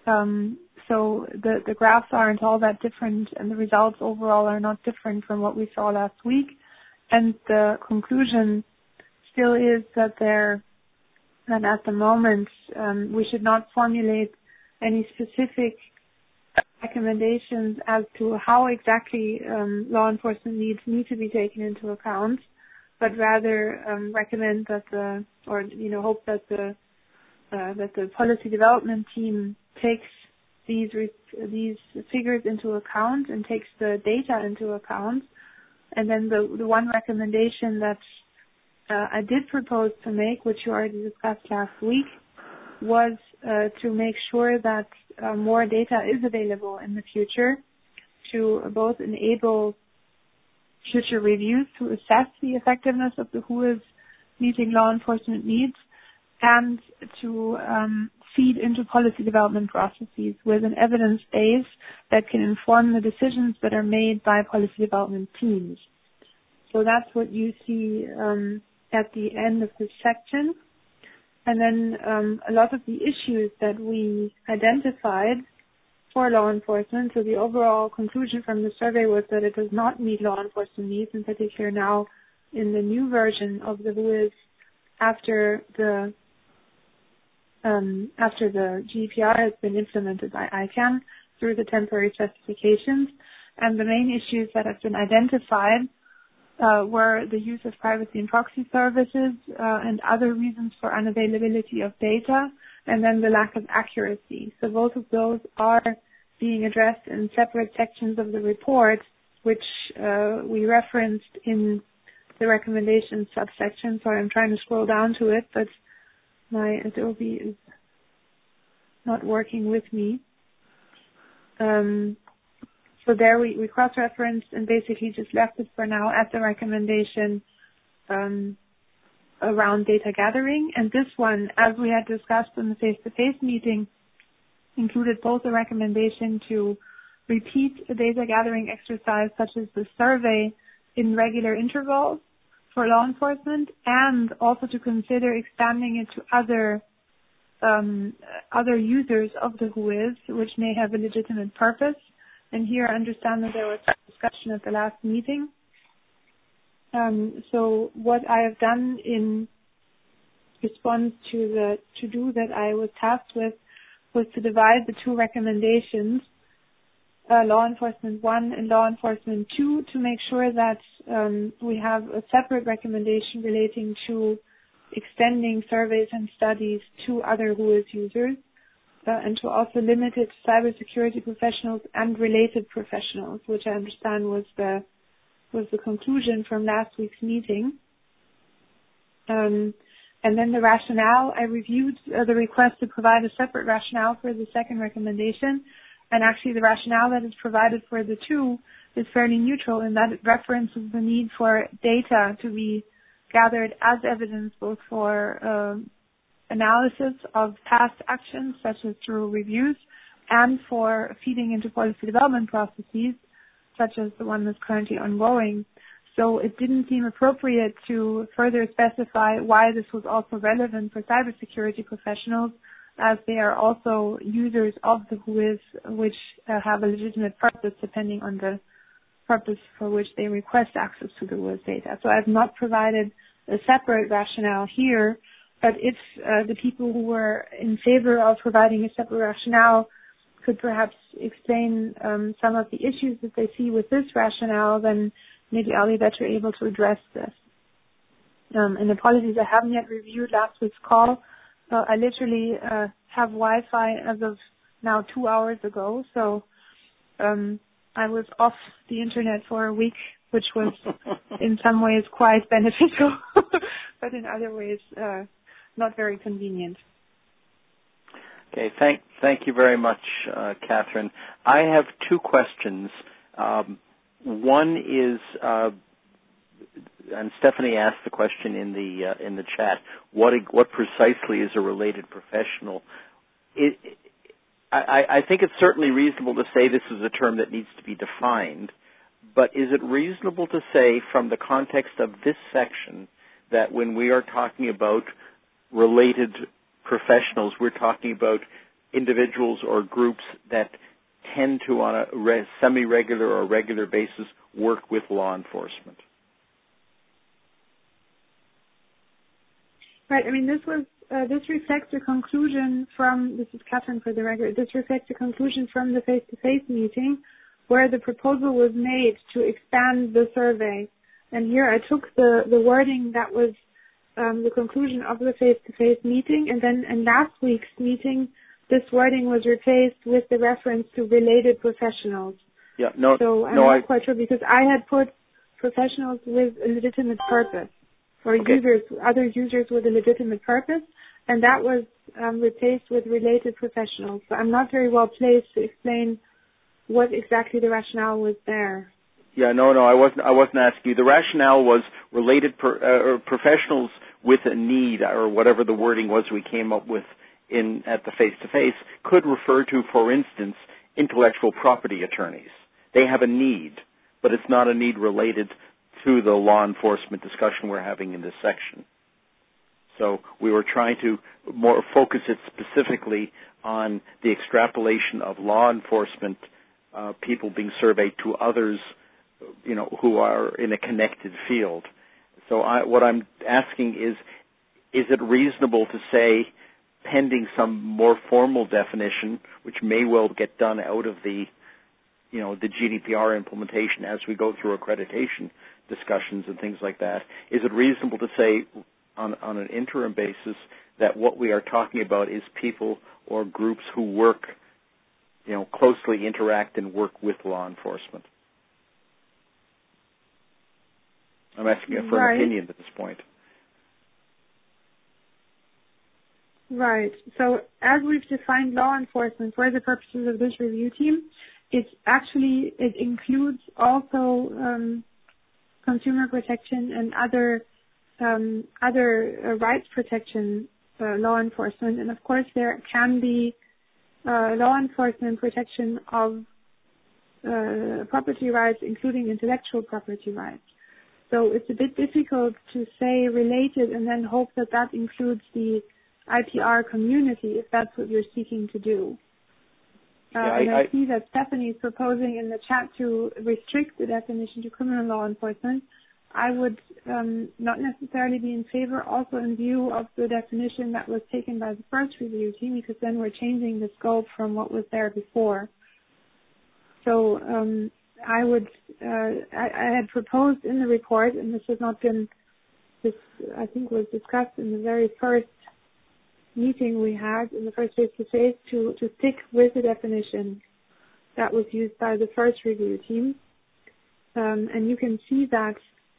Um, so the, the graphs aren't all that different, and the results overall are not different from what we saw last week. And the conclusion still is that there, and at the moment, um, we should not formulate any specific recommendations as to how exactly um, law enforcement needs need to be taken into account, but rather um, recommend that the, or you know, hope that the uh, that the policy development team takes these re- these figures into account and takes the data into account. And then the the one recommendation that uh, I did propose to make, which you already discussed last week, was uh, to make sure that uh, more data is available in the future to both enable future reviews to assess the effectiveness of the W H O is meeting law enforcement needs, and to um, feed into policy development processes with an evidence base that can inform the decisions that are made by policy development teams. So that's what you see um, at the end of this section. And then um, a lot of the issues that we identified for law enforcement, so the overall conclusion from the survey was that it does not meet law enforcement needs, in particular now in the new version of the W H O is after the um, after the G D P R has been implemented by I CANN through the temporary specifications. And the main issues that have been identified uh, were the use of privacy and proxy services uh, and other reasons for unavailability of data, and then the lack of accuracy. So both of those are being addressed in separate sections of the report, which uh, we referenced in the recommendation subsection. So I'm trying to scroll down to it, but my Adobe is not working with me. Um, so there we, we cross-referenced and basically just left it for now at the recommendation um, around data gathering. And this one, as we had discussed in the face-to-face meeting, included both a recommendation to repeat a data gathering exercise such as the survey in regular intervals for law enforcement, and also to consider expanding it to other um, other users of the W H O is, which may have a legitimate purpose. And here I understand that there was a discussion at the last meeting. Um, so what I have done in response to the to-do that I was tasked with was to divide the two recommendations, uh, law enforcement one and law enforcement two, to make sure that um, we have a separate recommendation relating to extending surveys and studies to other W H O is users, uh, and to also limit it to cybersecurity professionals and related professionals, which I understand was the was the conclusion from last week's meeting. Um, and then the rationale, I reviewed uh, the request to provide a separate rationale for the second recommendation, and actually the rationale that is provided for the two is fairly neutral in that it references the need for data to be gathered as evidence both for um, analysis of past actions, such as through reviews, and for feeding into policy development processes, such as the one that's currently ongoing. So it didn't seem appropriate to further specify why this was also relevant for cybersecurity professionals, as they are also users of the W H O is, which uh, have a legitimate purpose depending on the purpose for which they request access to the W H O is data. So I've not provided a separate rationale here, but if uh, the people who were in favor of providing a separate rationale could perhaps explain um, some of the issues that they see with this rationale, then maybe I'll be better able to address this. Um, and apologies, I haven't yet reviewed last week's call. Uh, I literally uh, have Wi-Fi as of now two hours ago, so um, I was off the internet for a week, which was in some ways quite beneficial, but in other ways uh, not very convenient. Okay, thank thank you very much, uh, Catherine. I have two questions. Um, one is, uh, and Stephanie asked the question in the uh, in the chat. What what precisely is a related professional? It, I, I think it's certainly reasonable to say this is a term that needs to be defined, but is it reasonable to say from the context of this section that when we are talking about related professionals, we're talking about individuals or groups that tend to, on a re- semi-regular or regular basis, work with law enforcement. Right. I mean, this was uh, this reflects a conclusion from. This is Catherine for the record. This reflects a conclusion from the face-to-face meeting, where the proposal was made to expand the survey. And here I took the the wording that was um, the conclusion of the face-to-face meeting, and then in last week's meeting, this wording was replaced with the reference to related professionals. Yeah. No. So I'm no, not I, quite sure because I had put professionals with a legitimate purpose. Or okay. users, other users with a legitimate purpose, and that was um, replaced with related professionals. So I'm not very well placed to explain what exactly the rationale was there. Yeah, no, no, I wasn't. I wasn't asking you. The rationale was related per, uh, or professionals with a need, or whatever the wording was we came up with in at the face-to-face, could refer to, for instance, intellectual property attorneys. They have a need, but it's not a need related to the law enforcement discussion we're having in this section. So we were trying to more focus it specifically on the extrapolation of law enforcement uh, people being surveyed to others, you know, who are in a connected field. So I, what I'm asking is, is it reasonable to say, pending some more formal definition, which may well get done out of the, you know, the G D P R implementation as we go through accreditation discussions and things like that, is it reasonable to say on, on an interim basis that what we are talking about is people or groups who work, you know, closely interact and work with law enforcement? I'm asking you for right. an opinion at this point. Right. So as we've defined law enforcement for the purposes of this review team, it's actually, it includes also um, consumer protection and other um, other uh, rights protection uh, law enforcement. And of course there can be uh, law enforcement protection of uh, property rights, including intellectual property rights. So it's a bit difficult to say related and then hope that that includes the I P R community, if that's what you're seeking to do. Uh, yeah, and I, I, see that Stephanie is proposing in the chat to restrict the definition to criminal law enforcement. I would um, not necessarily be in favor, also in view of the definition that was taken by the first review team, because then we're changing the scope from what was there before. So um, I would, uh, I, I had proposed in the report, and this has not been, this I think was discussed in the very first meeting we had in the first face-to-face, to, to stick with the definition that was used by the first review team. Um, and you can see that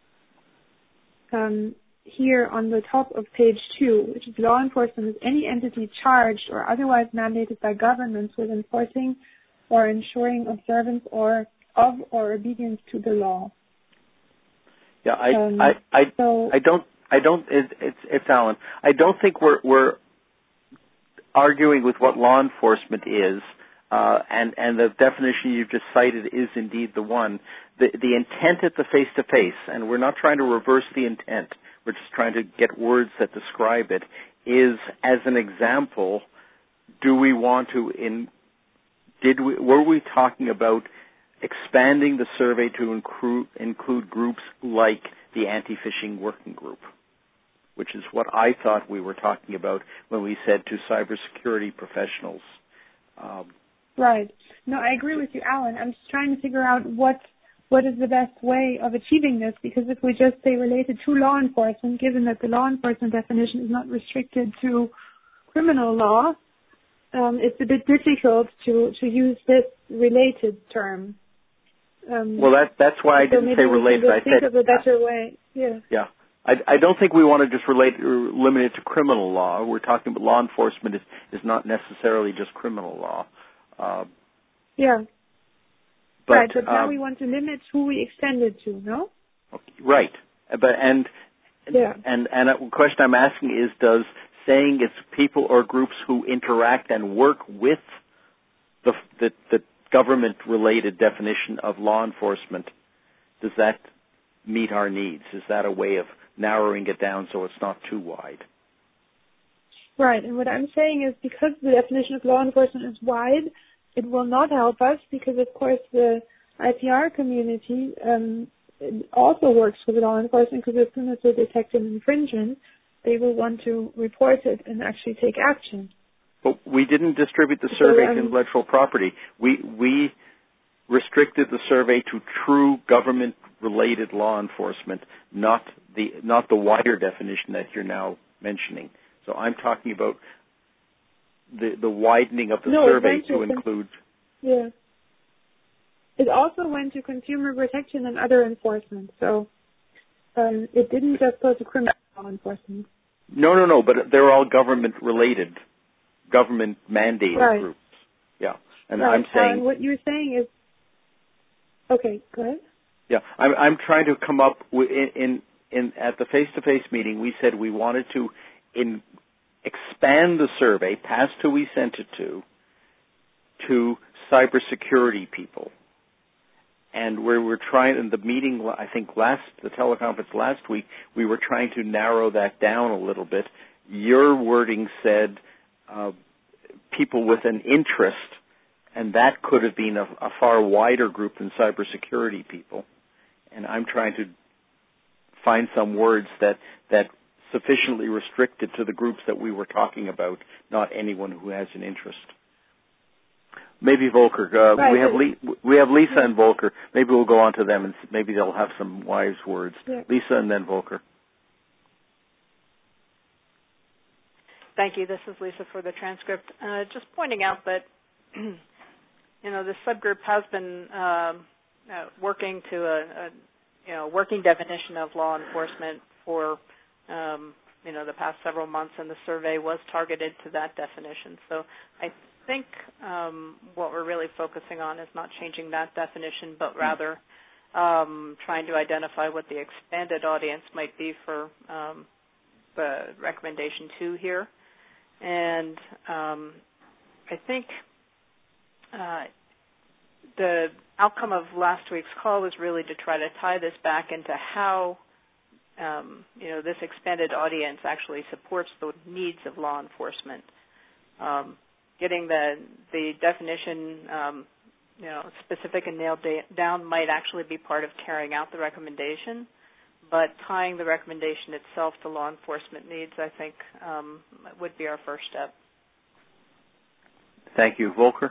um, here on the top of page two, which is law enforcement is any entity charged or otherwise mandated by governments with enforcing or ensuring observance or of or obedience to the law. Yeah, I, um, I, I, so, I don't, I don't. It, it's, it's Alan. I don't think we're we're arguing with what law enforcement is, uh, and and the definition you've just cited is indeed the one. The the intent at the face-to-face, and we're not trying to reverse the intent. We're just trying to get words that describe it. Is, as an example, do we want to in? Did we were we talking about expanding the survey to include include groups like the Anti-Phishing Working Group, which is what I thought we were talking about when we said to cybersecurity professionals. Um, right. No, I agree with you, Alan. I'm just trying to figure out what what is the best way of achieving this, because if we just say related to law enforcement, given that the law enforcement definition is not restricted to criminal law, um, it's a bit difficult to, to use this related term. Um, well, that, that's why I so didn't say related. I think said of a better way. Yeah. Yeah. I, I don't think we want to just relate or limit it to criminal law. We're talking about law enforcement is, is not necessarily just criminal law. Uh, yeah. But, right, but now um, we want to limit who we extend it to, no? Right. But and yeah. and and a question I'm asking is, does saying it's people or groups who interact and work with the the, the government-related definition of law enforcement, does that meet our needs? Is that a way of narrowing it down so it's not too wide? Right, and what I'm saying is because the definition of law enforcement is wide, it will not help us because, of course, the I P R community um, also works with law enforcement because as soon as they detect an infringement, they will want to report it and actually take action. But we didn't distribute the survey so, um, to intellectual property. We we restricted the survey to true government-related law enforcement, not the not the wider definition that you're now mentioning. So I'm talking about the the widening of the no, survey to con- include. Yeah. It also went to consumer protection and other enforcement. So um, it didn't just go to criminal law enforcement. No, no, no. But they're all government-related, government-mandated right. groups. Yeah, and right. I'm saying uh, what you're saying is okay. Go ahead. Yeah, I'm, I'm trying to come up with in, in in at the face-to-face meeting. We said we wanted to in expand the survey past who we sent it to to cybersecurity people, and where we're trying in the meeting. I think last the teleconference last week we were trying to narrow that down a little bit. Your wording said uh, people with an interest. And that could have been a, a far wider group than cybersecurity people. And I'm trying to find some words that, that sufficiently restricted to the groups that we were talking about, not anyone who has an interest. Maybe Volker. Uh, right. We have Le- we have Lisa yeah. and Volker. Maybe we'll go on to them and maybe they'll have some wise words. Yeah. Lisa and then Volker. Thank you. This is Lisa for the transcript. Uh, just pointing out that you know, this subgroup has been um, uh, working to a, a, you know, working definition of law enforcement for, um, you know, the past several months, and the survey was targeted to that definition. So I think um, what we're really focusing on is not changing that definition, but rather um, trying to identify what the expanded audience might be for um, the recommendation two here. And um, I think Uh, the outcome of last week's call was really to try to tie this back into how, um, you know, this expanded audience actually supports the needs of law enforcement. Um, getting the the definition, um, you know, specific and nailed da- down might actually be part of carrying out the recommendation, but tying the recommendation itself to law enforcement needs, I think, um, would be our first step. Thank you, Volker.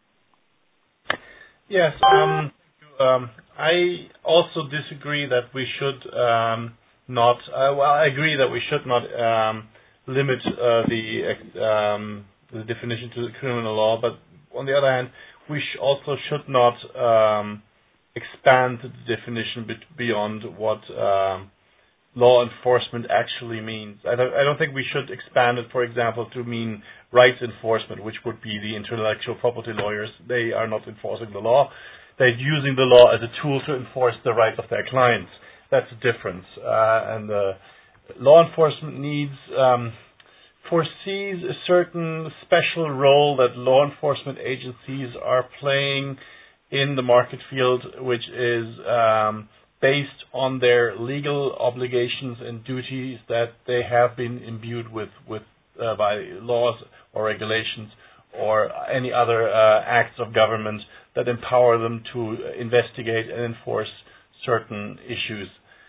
Yes, um, um, I also disagree that we should um, not. Uh, well, I agree that we should not um, limit uh, the um, the definition to the criminal law. But on the other hand, we sh- also should not um, expand the definition beyond what um, law enforcement actually means. I don't, I don't think we should expand it, for example, to mean rights enforcement, which would be the intellectual property lawyers. They are not enforcing the law. They're using the law as a tool to enforce the rights of their clients. That's the difference. Uh, and the law enforcement needs um, foresees a certain special role that law enforcement agencies are playing in the market field, which is um, based on their legal obligations and duties that they have been imbued with, with uh, by laws or regulations or any other uh, acts of government that empower them to investigate and enforce certain issues.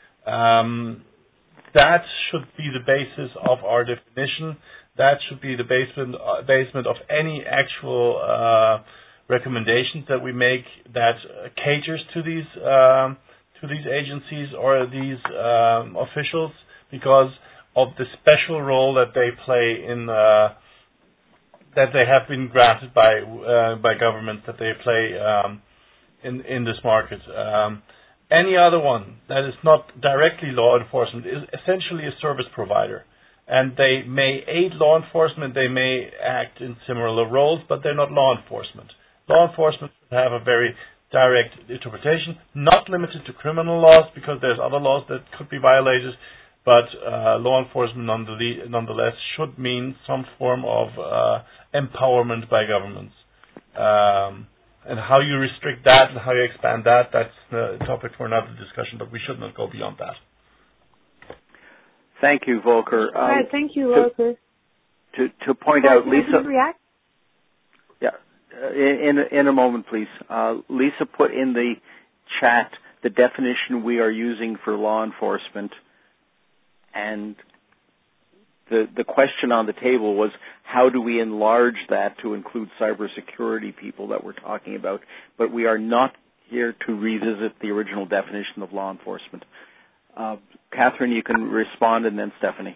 Um, that should be the basis of our definition. That should be the basement, uh, basement of any actual uh, recommendations that we make that uh, caters to these um, to these agencies or these um, officials, because of the special role that they play in uh, that they have been granted by uh, by governments that they play um, in in this market. Um, any other one that is not directly law enforcement is essentially a service provider, and they may aid law enforcement. They may act in similar roles, but they're not law enforcement. Law enforcement should have a very direct interpretation, not limited to criminal laws, because there's other laws that could be violated, but uh, law enforcement nonetheless should mean some form of uh, empowerment by governments. Um, and how you restrict that and how you expand that, that's a topic for another discussion, but we should not go beyond that. Thank you, Volker. Um, right, thank you, Volker. to to point Sorry, out, Lisa. React? Yeah, uh, in in a moment, please. Uh, Lisa put in the chat the definition we are using for law enforcement, and the the question on the table was how do we enlarge that to include cybersecurity people that we're talking about? But we are not here to revisit the original definition of law enforcement. Uh, Catherine, you can respond, and then Stephanie.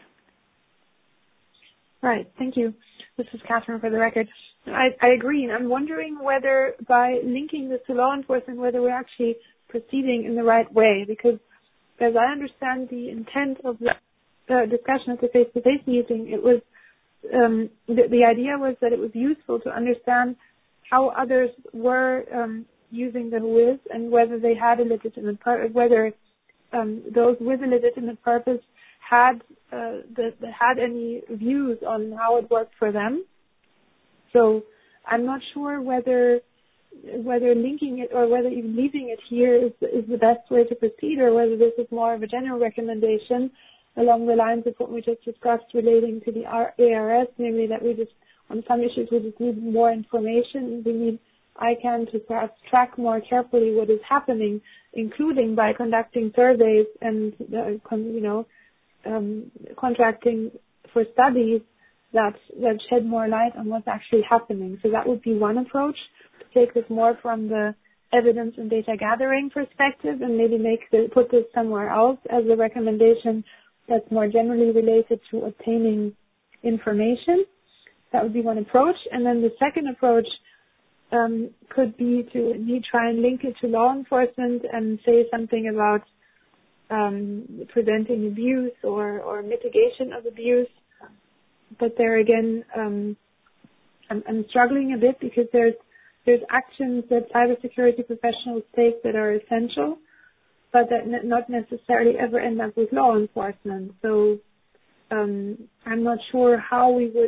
Right. Thank you. This is Catherine for the record. I, I agree. I'm wondering whether by linking this to law enforcement, whether we're actually proceeding in the right way, because as I understand the intent of the uh, discussion at the face-to-face meeting, it was um, the, the idea was that it was useful to understand how others were um, using the WHIS and whether they had a legitimate purpose, whether um, those with a legitimate purpose had uh, the, the, had any views on how it worked for them. So I'm not sure whether whether linking it or whether even leaving it here is is the best way to proceed, or whether this is more of a general recommendation along the lines of what we just discussed relating to the A R S, namely that we just on some issues we just need more information. We need I C A N to perhaps track more carefully what is happening, including by conducting surveys and uh, con- you know um, contracting for studies that that shed more light on what's actually happening. So that would be one approach, to take this more from the evidence and data gathering perspective and maybe make the, put this somewhere else as a recommendation that's more generally related to obtaining information. That would be one approach. And then the second approach um, could be to try and link it to law enforcement and say something about um, preventing abuse or, or mitigation of abuse. But there again, um, I'm, I'm struggling a bit because there's there's actions that cybersecurity professionals take that are essential, but that ne- not necessarily ever end up with law enforcement. So um, I'm not sure how we would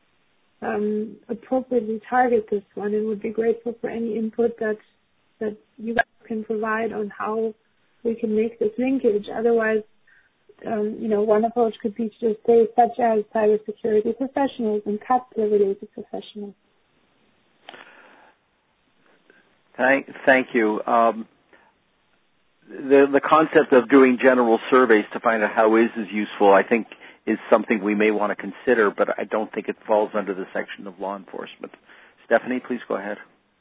um, appropriately target this one. It would be grateful for any input that that you guys can provide on how we can make this linkage. Otherwise, Um, you know, one approach could be to just say such as cybersecurity professionals and cut the related professionals. Thank, thank you. Um, the the concept of doing general surveys to find out how is is useful, I think, is something we may want to consider, but I don't think it falls under the section of law enforcement. Stephanie, please go ahead.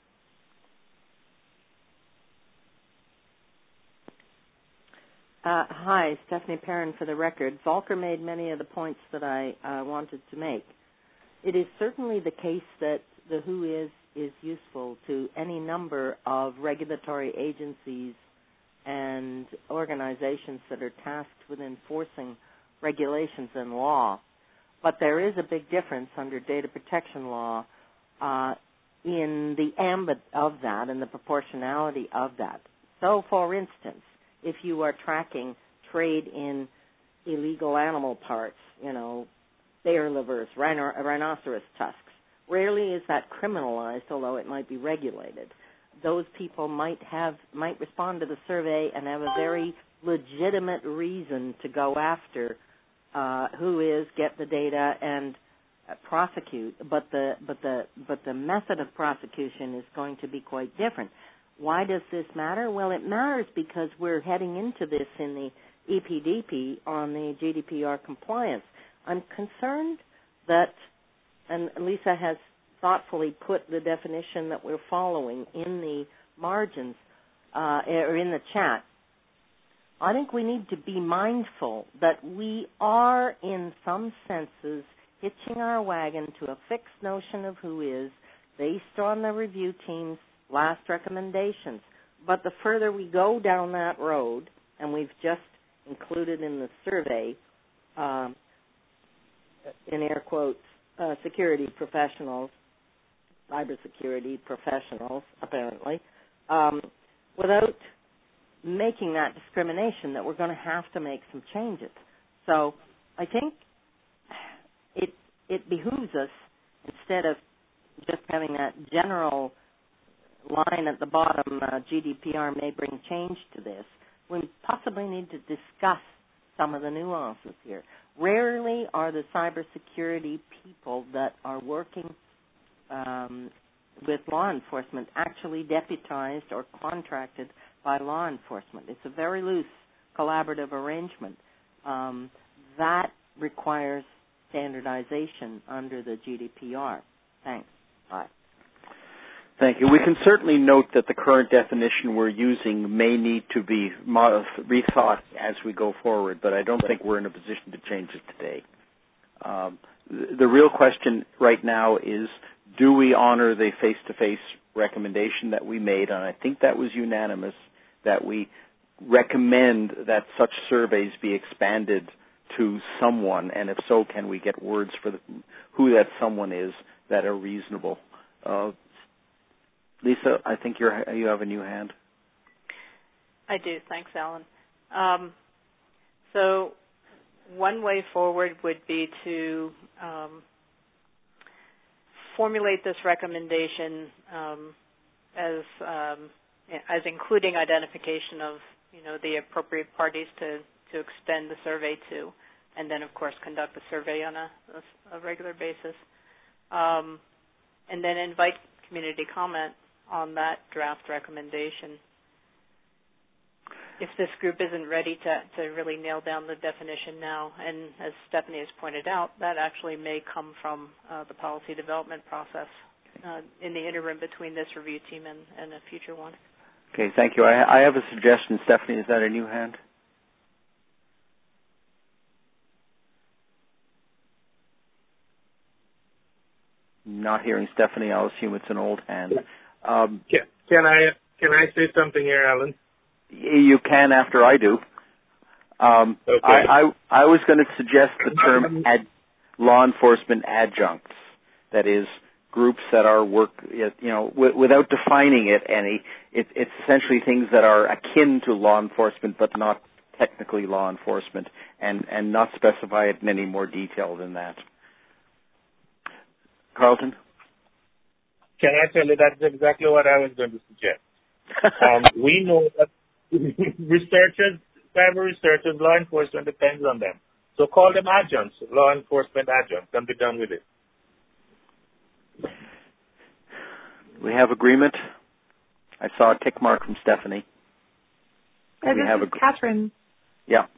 Uh, hi, Stephanie Perrin for the record. Volker made many of the points that I uh, wanted to make. It is certainly the case that the W H O is is useful to any number of regulatory agencies and organizations that are tasked with enforcing regulations and law. But there is a big difference under data protection law uh, in the ambit of that and the proportionality of that. So, for instance, if you are tracking trade in illegal animal parts, you know, bear livers, rhino- rhinoceros tusks, rarely is that criminalized, although it might be regulated. Those people might have might respond to the survey and have a very legitimate reason to go after uh, who is, get the data, and uh, prosecute. But the but the but the method of prosecution is going to be quite different. Why does this matter? Well, it matters because we're heading into this in the E P D P on the G D P R compliance. I'm concerned that, and Lisa has thoughtfully put the definition that we're following in the margins uh, or in the chat. I think we need to be mindful that we are, in some senses, hitching our wagon to a fixed notion of who is based on the review team's last recommendations. But the further we go down that road, and we've just included in the survey, um, in air quotes, uh, security professionals, cybersecurity professionals, apparently, um, without making that discrimination, that we're going to have to make some changes. So I think it it behooves us, instead of just having that general line at the bottom, uh, G D P R may bring change to this, we possibly need to discuss some of the nuances here. Rarely are the cybersecurity people that are working um, with law enforcement actually deputized or contracted by law enforcement. It's a very loose collaborative arrangement. Um, that requires standardization under the G D P R. Thanks. Bye. Thank you. We can certainly note that the current definition we're using may need to be mod- rethought as we go forward, but I don't think we're in a position to change it today. Um, the, the real question right now is, do we honor the face-to-face recommendation that we made, and I think that was unanimous, that we recommend that such surveys be expanded to someone, and if so, can we get words for the, who that someone is that are reasonable? Uh, Lisa, I think you're, you have a new hand. I do. Thanks, Alan. Um, so one way forward would be to um, formulate this recommendation um, as um, as including identification of, you know, the appropriate parties to, to extend the survey to, and then, of course, conduct a survey on a, a, a regular basis, um, and then invite community comment on that draft recommendation. If this group isn't ready to, to really nail down the definition now, and as Stephanie has pointed out, that actually may come from uh, the policy development process uh, in the interim between this review team and, and a future one. Okay, thank you. I, I have a suggestion. Stephanie, is that a new hand? Not hearing Stephanie, I'll assume it's an old hand. Um, can, can I can I say something here, Alan? You can after I do. Um, okay. I, I, I was going to suggest the term ad, law enforcement adjuncts. That is, groups that are work, you know, w- without defining it any. It, it's essentially things that are akin to law enforcement, but not technically law enforcement, and, and not specify it in any more detail than that. Carlton? Can I tell you that's exactly what I was going to suggest? um, we know that researchers, cyber researchers, law enforcement depends on them. So call them adjuncts, law enforcement adjuncts, and be done with it. We have agreement. I saw a tick mark from Stephanie. Uh, we this have is ag- Catherine. Yeah.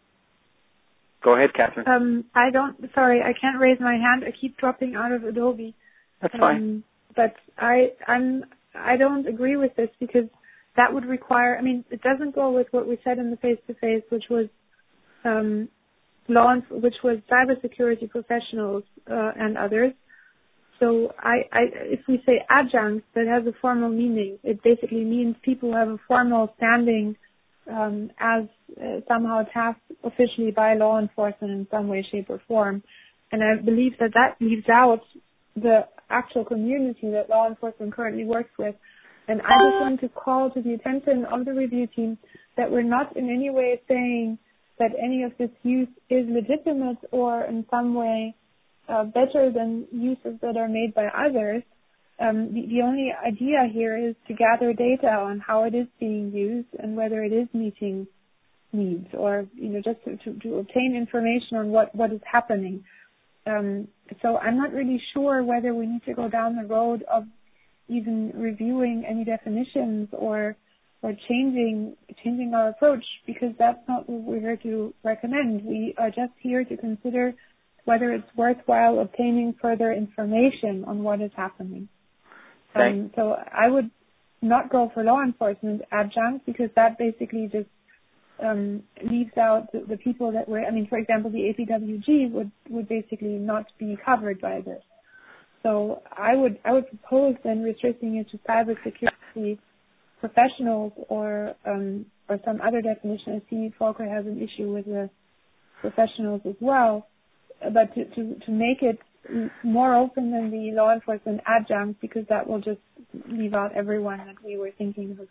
Go ahead, Catherine. Um, I don't. Sorry, I can't raise my hand. I keep dropping out of Adobe. That's um, fine. But I, I'm. I don't agree with this because that would require. I mean, it doesn't go with what we said in the face-to-face, which was um, law, which was cybersecurity professionals uh, and others. So I, I, if we say adjunct, that has a formal meaning. It basically means people who have a formal standing um, as uh, somehow tasked officially by law enforcement in some way, shape, or form. And I believe that that leaves out the actual community that law enforcement currently works with. And I just want to call to the attention of the review team that we're not in any way saying that any of this use is legitimate or in some way Uh, better than uses that are made by others. Um, the, the only idea here is to gather data on how it is being used and whether it is meeting needs, or you know, just to, to, to obtain information on what, what is happening. Um, so I'm not really sure whether we need to go down the road of even reviewing any definitions or or changing changing our approach, because that's not what we're here to recommend. We are just here to consider whether it's worthwhile obtaining further information on what is happening. Um, so I would not go for law enforcement adjunct, because that basically just um, leaves out the, the people that were, I mean, for example, the A P W G would, would basically not be covered by this. So I would I would propose then restricting it to cybersecurity professionals or um, or some other definition. I see Volker has an issue with the professionals as well. But to, to, to make it more open than the law enforcement adjunct, because that will just leave out everyone that we were thinking of.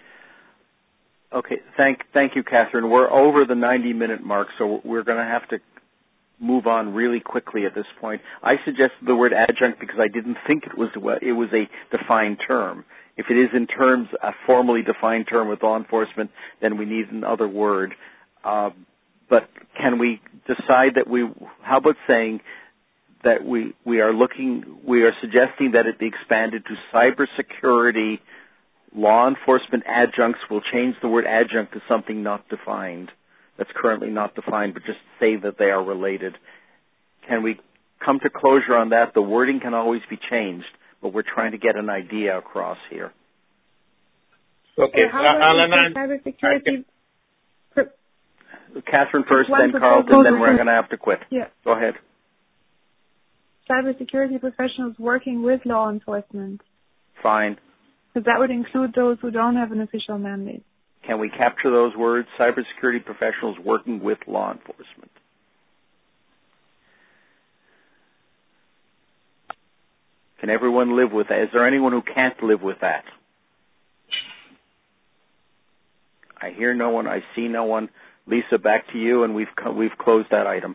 Okay, thank thank you, Catherine. We're over the ninety-minute mark, so we're going to have to move on really quickly at this point. I suggested the word adjunct because I didn't think it was it was a defined term. If it is in terms a formally defined term with law enforcement, then we need another word. Uh, But can we decide that we, how about saying that we, we are looking, we are suggesting that it be expanded to cybersecurity law enforcement adjuncts. We'll change the word adjunct to something not defined, that's currently not defined, but just say that they are related. Can we come to closure on that? The wording can always be changed, but we're trying to get an idea across here. Okay, so how uh, about Alan, cybersecurity? Catherine first, One then Carlton, then we're going to have to quit. Yeah. Go ahead. Cybersecurity professionals working with law enforcement. Fine. Because that would include those who don't have an official mandate. Can we capture those words? Cybersecurity professionals working with law enforcement. Can everyone live with that? Is there anyone who can't live with that? I hear no one. I see no one. Lisa, back to you, and we've we've closed that item.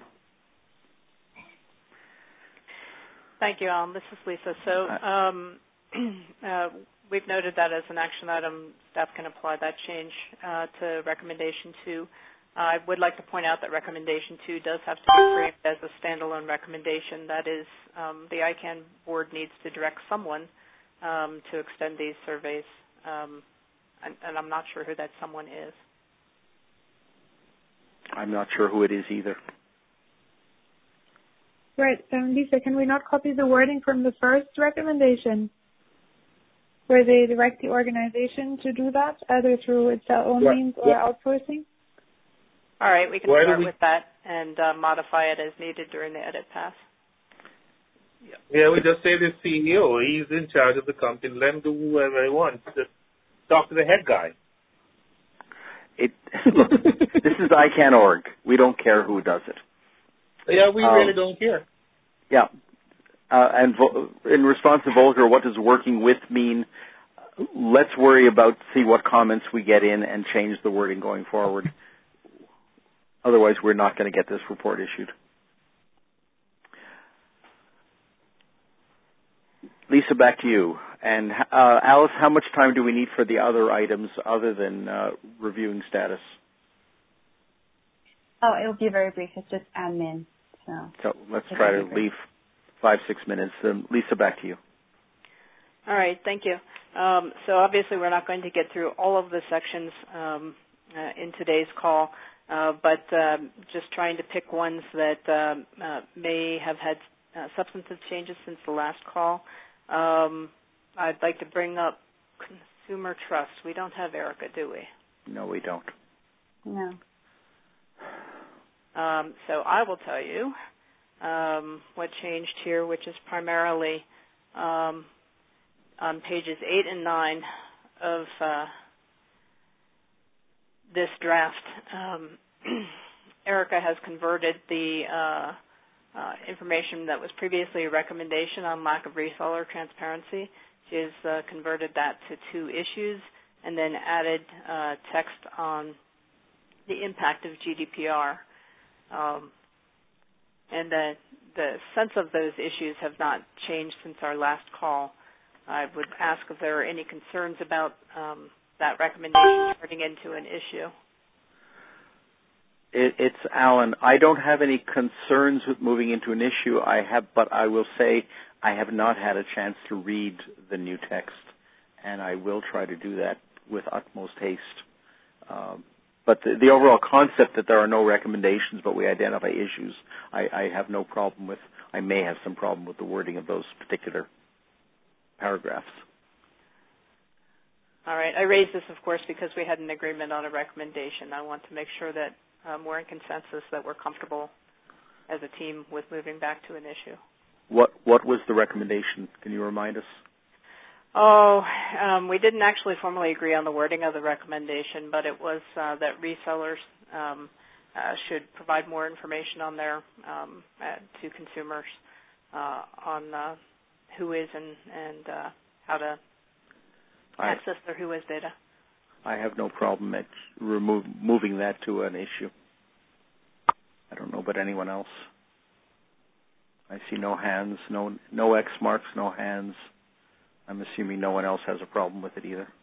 Thank you, Alan. This is Lisa. So um, uh, we've noted that as an action item. Staff can apply that change uh, to recommendation two. Uh, I would like to point out that recommendation two does have to be framed as a standalone recommendation. That is, um, the I CANN board needs to direct someone um, to extend these surveys, um, and, and I'm not sure who that someone is. I'm not sure who it is either. Right. Um, Lisa, can we not copy the wording from the first recommendation where they direct the organization to do that, either through its own yeah. means or yeah. outsourcing? All right, we can Why start we... with that and uh, modify it as needed during the edit pass. Yeah. yeah, we just say the C E O. He's in charge of the company. Let him do whatever he wants. Just talk to the head guy. It, look, this is I CANN dot org. We don't care who does it. Yeah, we um, really don't care. Yeah. Uh, and vo- in response to Volker, what does working with mean? Let's worry about, see what comments we get in and change the wording going forward. Otherwise, we're not going to get this report issued. Lisa, back to you. And uh, Alice, how much time do we need for the other items other than uh, reviewing status? Oh, it'll be very brief. It's just admin. So, so let's try to leave five, six minutes. Um, Lisa, back to you. All right, thank you. Um, so obviously we're not going to get through all of the sections um, uh, in today's call, uh, but um, just trying to pick ones that um, uh, may have had uh, substantive changes since the last call. Um, I'd like to bring up consumer trust. We don't have Erica, do we? No, we don't. No. Um, so I will tell you um, what changed here, which is primarily um, on pages eight and nine of uh, this draft. Um, Erica has converted the uh, uh, information that was previously a recommendation on lack of reseller transparency. She has uh, converted that to two issues and then added uh, text on the impact of G D P R. Um, and the, the sense of those issues have not changed since our last call. I would ask if there are any concerns about um, that recommendation turning into an issue. It, it's Alan. I don't have any concerns with moving into an issue. I have, but I will say I have not had a chance to read the new text, and I will try to do that with utmost haste. Um, but the, the overall concept that there are no recommendations, but we identify issues, I, I have no problem with. I may have some problem with the wording of those particular paragraphs. All right. I raised this, of course, because we had an agreement on a recommendation. I want to make sure that um, we're in consensus, that we're comfortable as a team with moving back to an issue. What What was the recommendation? Can you remind us? Oh, um, we didn't actually formally agree on the wording of the recommendation, but it was uh, that resellers um, uh, should provide more information on their um, uh, to consumers uh, on uh, Whois and, and uh, how to I, access their Whois data. I have no problem at remove, moving that to an issue. I don't know about anyone else. I see no hands, no no X marks, no hands. I'm assuming no one else has a problem with it either.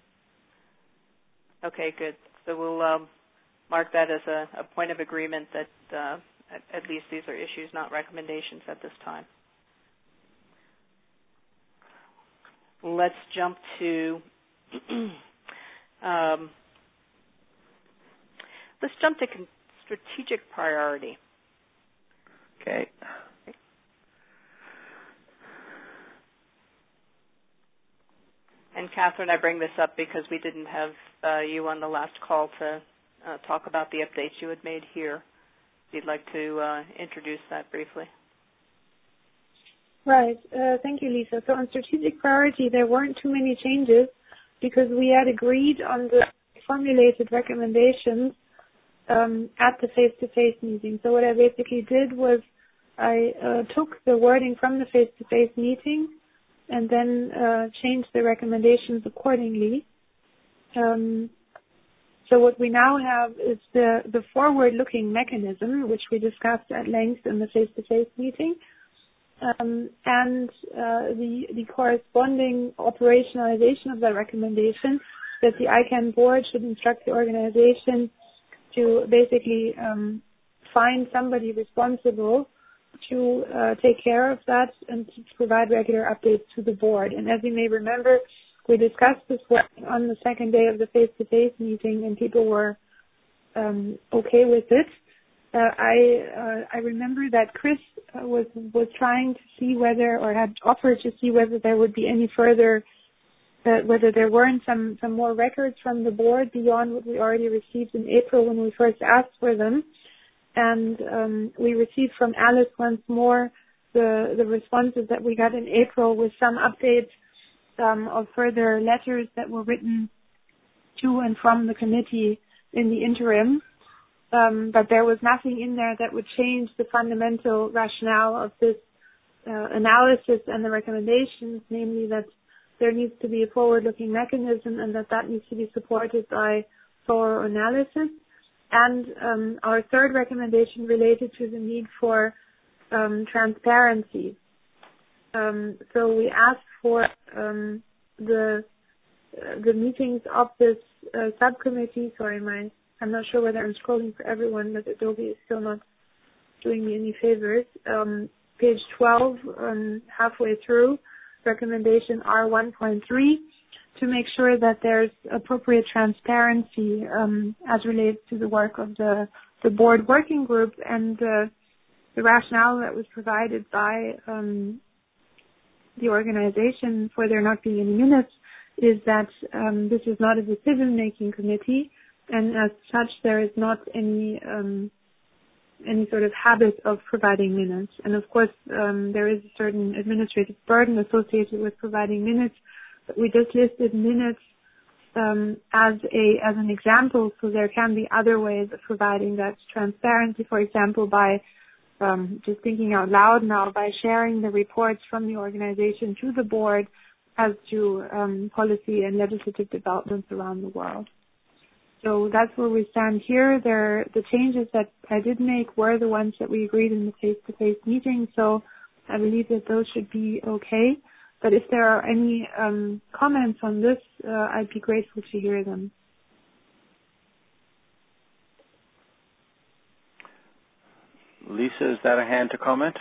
Okay, good. So we'll um, mark that as a, a point of agreement that uh, at, at least these are issues, not recommendations at this time. Let's jump to um, let's jump to con- strategic priority. Okay. And Catherine, I bring this up because we didn't have uh, you on the last call to uh, talk about the updates you had made here. If you'd like to uh, introduce that briefly. Right. Uh, thank you, Lisa. So on strategic priority, there weren't too many changes because we had agreed on the formulated recommendations um, at the face-to-face meeting. So what I basically did was I uh, took the wording from the face-to-face meeting and then uh, changed the recommendations accordingly. Um, so what we now have is the, the forward-looking mechanism, which we discussed at length in the face-to-face meeting. Um, and uh, the, the corresponding operationalization of that recommendation that the I CANN board should instruct the organization to basically um, find somebody responsible to uh, take care of that and to provide regular updates to the board. And as you may remember, we discussed this on the second day of the face-to-face meeting, and people were um, okay with it. Uh, I uh, I remember that Chris uh, was was trying to see whether, or had offered to see whether there would be any further, uh, whether there weren't some, some more records from the board beyond what we already received in April when we first asked for them. And um, we received from Alice once more the the responses that we got in April with some updates um, of further letters that were written to and from the committee in the interim. Um, but there was nothing in there that would change the fundamental rationale of this uh, analysis and the recommendations, namely that there needs to be a forward-looking mechanism and that that needs to be supported by thorough analysis. And um, our third recommendation related to the need for um, transparency. Um, so we asked for um, the uh, the meetings of this uh, subcommittee. Sorry, my I'm not sure whether I'm scrolling for everyone, but Adobe is still not doing me any favors. Um, page twelve, um, halfway through, recommendation R one point three, to make sure that there's appropriate transparency um, as relates to the work of the, the board working group, and uh, the rationale that was provided by um, the organization for there not being any minutes is that um, this is not a decision-making committee, and as such, there is not any um, any sort of habit of providing minutes. And of course, um, there is a certain administrative burden associated with providing minutes. But we just listed minutes um, as a as an example, so there can be other ways of providing that transparency. For example, by um, just thinking out loud now, by sharing the reports from the organization to the board as to um, policy and legislative developments around the world. So that's where we stand here. There, the changes that I did make were the ones that we agreed in the face-to-face meeting, so I believe that those should be okay. But if there are any um, comments on this, uh, I'd be grateful to hear them. Lisa, is that a hand to comment?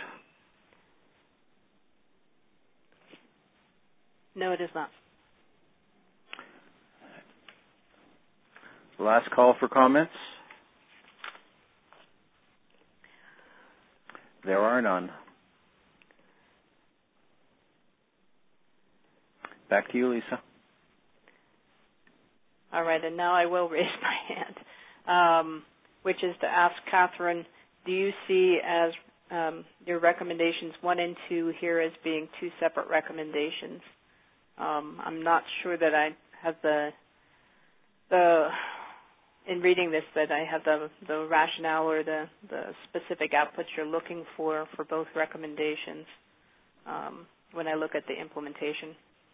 No, it is not. Last call for comments. There are none. Back to you, Lisa. All right, and now I will raise my hand, um, which is to ask Catherine, do you see as um, your recommendations one and two here as being two separate recommendations? Um, I'm not sure that I have the the in reading this that I have the, the rationale or the, the specific outputs you're looking for for both recommendations um, when I look at the implementation.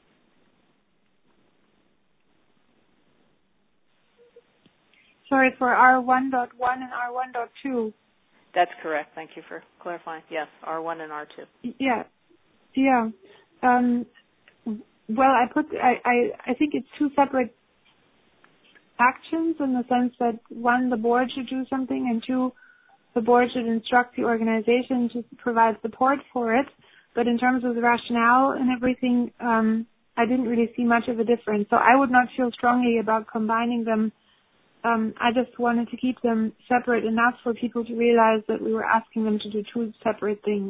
Sorry, for R one point one and R one point two. That's correct. Thank you for clarifying. Yes, R one and R two. Yeah, yeah. Um, well, I put I, I I think it's two separate actions in the sense that one, the board should do something, and two, the board should instruct the organization to provide support for it. But in terms of the rationale and everything, um, I didn't really see much of a difference. So I would not feel strongly about combining them. Um, I just wanted to keep them separate enough for people to realize that we were asking them to do two separate things.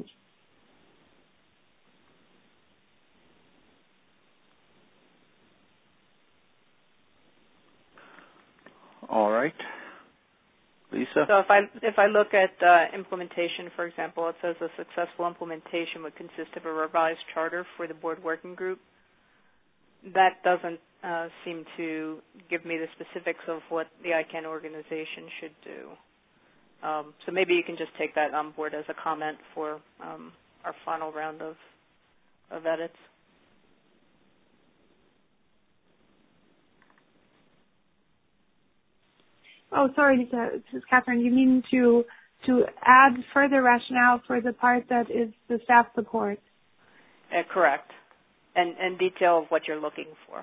All right. Lisa? So if I if I look at uh, implementation, for example, it says a successful implementation would consist of a revised charter for the board working group. That doesn't uh, seem to give me the specifics of what the I CAN organization should do. Um, so maybe you can just take that on board as a comment for um, our final round of, of edits. Oh, sorry, Lisa. This is Catherine. You mean to to add further rationale for the part that is the staff support? Uh, correct. And, and detail of what you're looking for.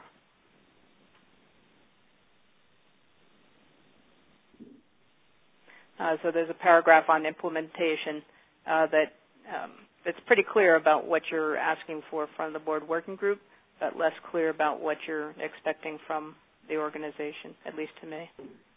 Uh, so there's a paragraph on implementation uh, that um, that's pretty clear about what you're asking for from the board working group, but less clear about what you're expecting from the organization, at least to me.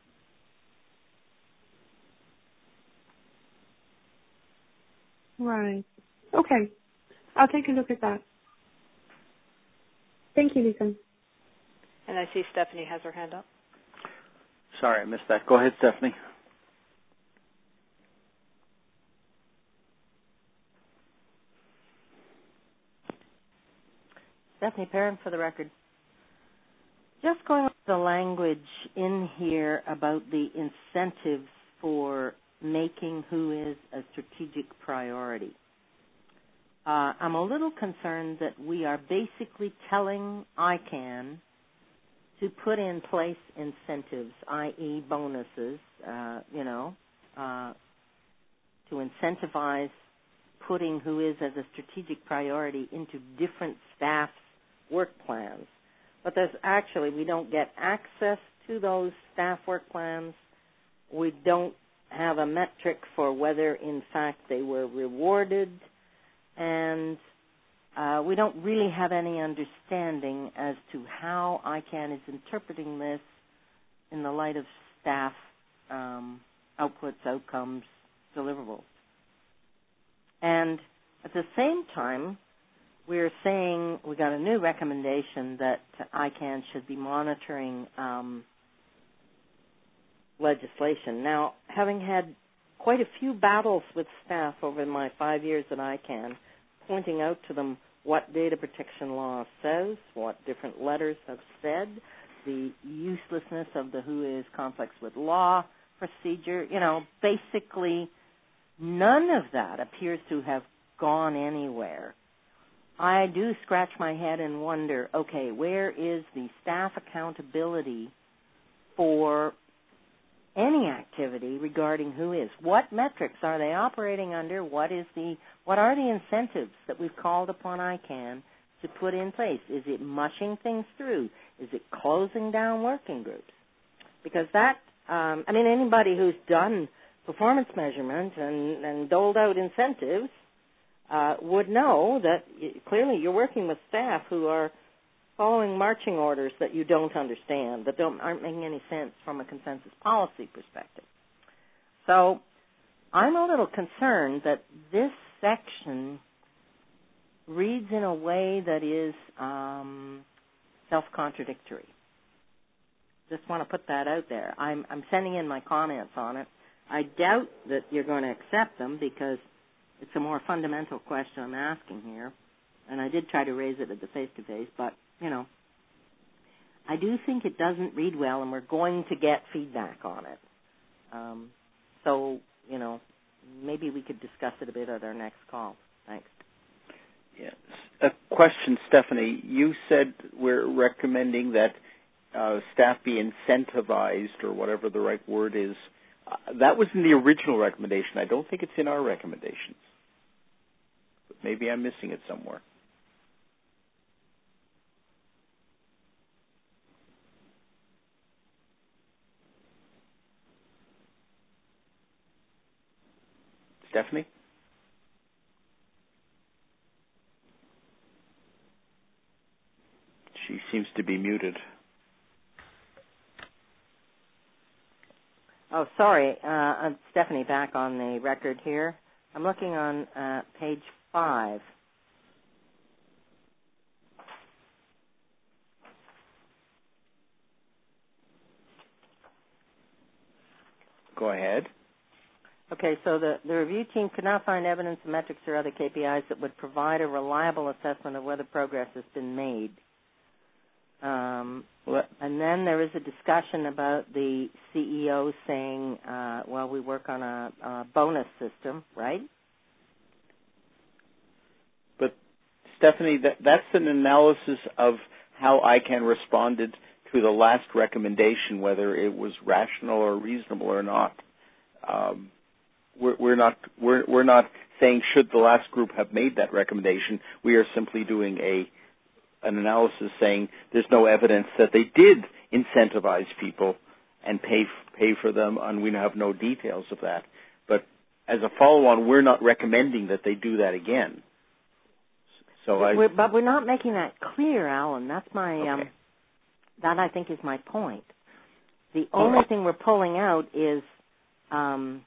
Right. Okay. I'll take a look at that. Thank you, Lisa. And I see Stephanie has her hand up. Sorry, I missed that. Go ahead, Stephanie. Stephanie Perrin for the record. Just going with the language in here about the incentives for making who is a strategic priority. Uh, I'm a little concerned that we are basically telling I CAN to put in place incentives, that is bonuses, uh, you know, uh, to incentivize putting who is as a strategic priority into different staff's work plans. But there's actually, we don't get access to those staff work plans. We don't have a metric for whether, in fact, they were rewarded. And uh, we don't really have any understanding as to how I CAN is interpreting this in the light of staff um, outputs, outcomes, deliverables. And at the same time, we're saying we got a new recommendation that I CAN should be monitoring um, legislation. Now, having had quite a few battles with staff over my five years at I CAN, pointing out to them what data protection law says, what different letters have said, the uselessness of the who is conflicts with law procedure, you know, basically none of that appears to have gone anywhere. I do scratch my head and wonder, okay, where is the staff accountability for any activity regarding who is? What metrics are they operating under? What is the what are the incentives that we've called upon I CAN to put in place? Is it mushing things through? Is it closing down working groups? Because that, um, I mean, anybody who's done performance measurement and, and doled out incentives uh, would know that clearly you're working with staff who are following marching orders that you don't understand, that don't, aren't making any sense from a consensus policy perspective. So I'm a little concerned that this section reads in a way that is um, self-contradictory. Just want to put that out there. I'm, I'm sending in my comments on it. I doubt that you're going to accept them because it's a more fundamental question I'm asking here. And I did try to raise it at the face-to-face, but, you know, I do think it doesn't read well, and we're going to get feedback on it. Um, so, you know, maybe we could discuss it a bit at our next call. Thanks. Yes. A question, Stephanie. You said we're recommending that uh, staff be incentivized, or whatever the right word is. Uh, that was in the original recommendation. I don't think it's in our recommendations. But maybe I'm missing it somewhere. Stephanie? She seems to be muted. Oh, sorry. Uh, I'm Stephanie back on the record here. I'm looking on uh, page five. Go ahead. Okay, so the, the review team could not find evidence of metrics or other K P Is that would provide a reliable assessment of whether progress has been made. Um, and then there is a discussion about the C E O saying, uh, well, we work on a, a bonus system, right? But, Stephanie, that, that's an analysis of how ICANN responded to the last recommendation, whether it was rational or reasonable or not. Um, we're, we're not we're, we're not saying should the last group have made that recommendation. We are simply doing a an analysis saying there's no evidence that they did incentivize people and pay pay for them, and we have no details of that. But as a follow-on, we're not recommending that they do that again. So I, we're, but we're not making that clear, Alan. That's my okay. um, that I think is my point. The only thing we're pulling out is um,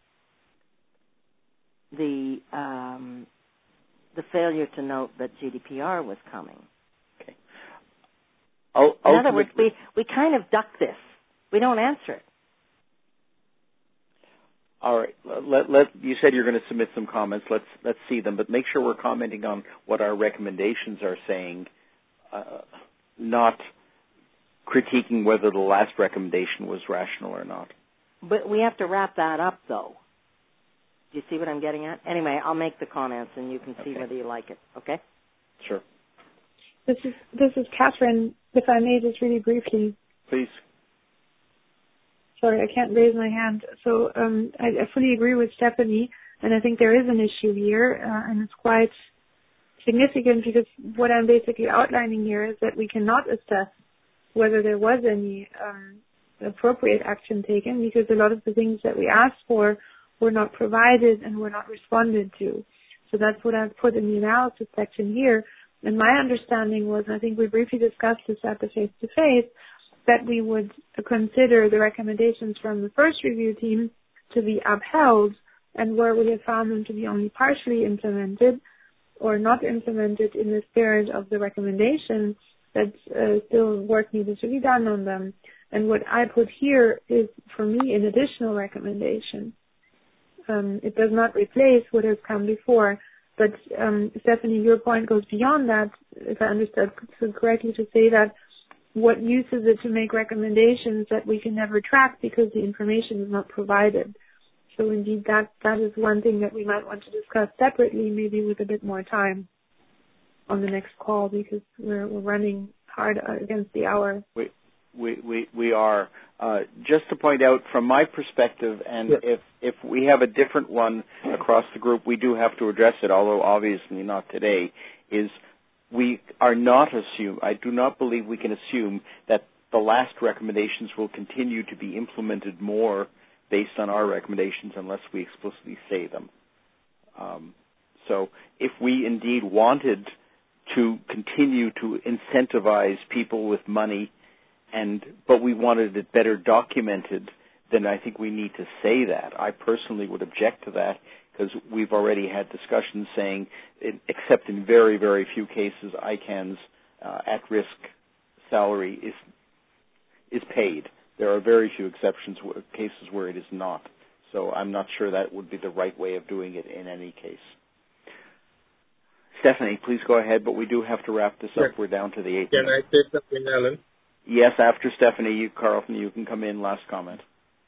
the um, the failure to note that G D P R was coming. Okay. In other words, we, we kind of duck this. We don't answer it. All right. Let, let, you said you're going to submit some comments. Let's let's see them, but make sure we're commenting on what our recommendations are saying, uh, not critiquing whether the last recommendation was rational or not. But we have to wrap that up, though. Do you see what I'm getting at? Anyway, I'll make the comments, and you can see okay. whether you like it. Okay? Sure. This is this is Catherine. If I may, just really briefly. Please. Sorry, I can't raise my hand. So um, I, I fully agree with Stephanie, and I think there is an issue here, uh, and it's quite significant because what I'm basically outlining here is that we cannot assess whether there was any um, appropriate action taken because a lot of the things that we asked for were not provided and were not responded to. So that's what I've put in the analysis section here. And my understanding was, and I think we briefly discussed this at the face-to-face, that we would consider the recommendations from the first review team to be upheld, and where we have found them to be only partially implemented or not implemented in the spirit of the recommendation, that uh, still work needed to be done on them. And what I put here is, for me, an additional recommendation. Um, it does not replace what has come before. But, um, Stephanie, your point goes beyond that, if I understood correctly, to say that what use is it to make recommendations that we can never track because the information is not provided. So, indeed, that, that is one thing that we might want to discuss separately, maybe with a bit more time on the next call, because we're, we're running hard against the hour. We we we, we are. Uh, just to point out, from my perspective, and yes. if if we have a different one across the group, we do have to address it, although obviously not today, is we are not assume, I do not believe we can assume that the last recommendations will continue to be implemented more based on our recommendations unless we explicitly say them. Um, so if we indeed wanted to continue to incentivize people with money, and but we wanted it better documented, then I think we need to say that. I personally would object to that because we've already had discussions saying, except in very, very few cases, ICANN's uh, at-risk salary is is paid. There are very few exceptions, cases where it is not. So I'm not sure that would be the right way of doing it in any case. Stephanie, please go ahead, but we do have to wrap this yes. up. We're down to the eighth Can minute. I say something, Alan? Yes, after Stephanie, you, Carlton, you can come in. Last comment.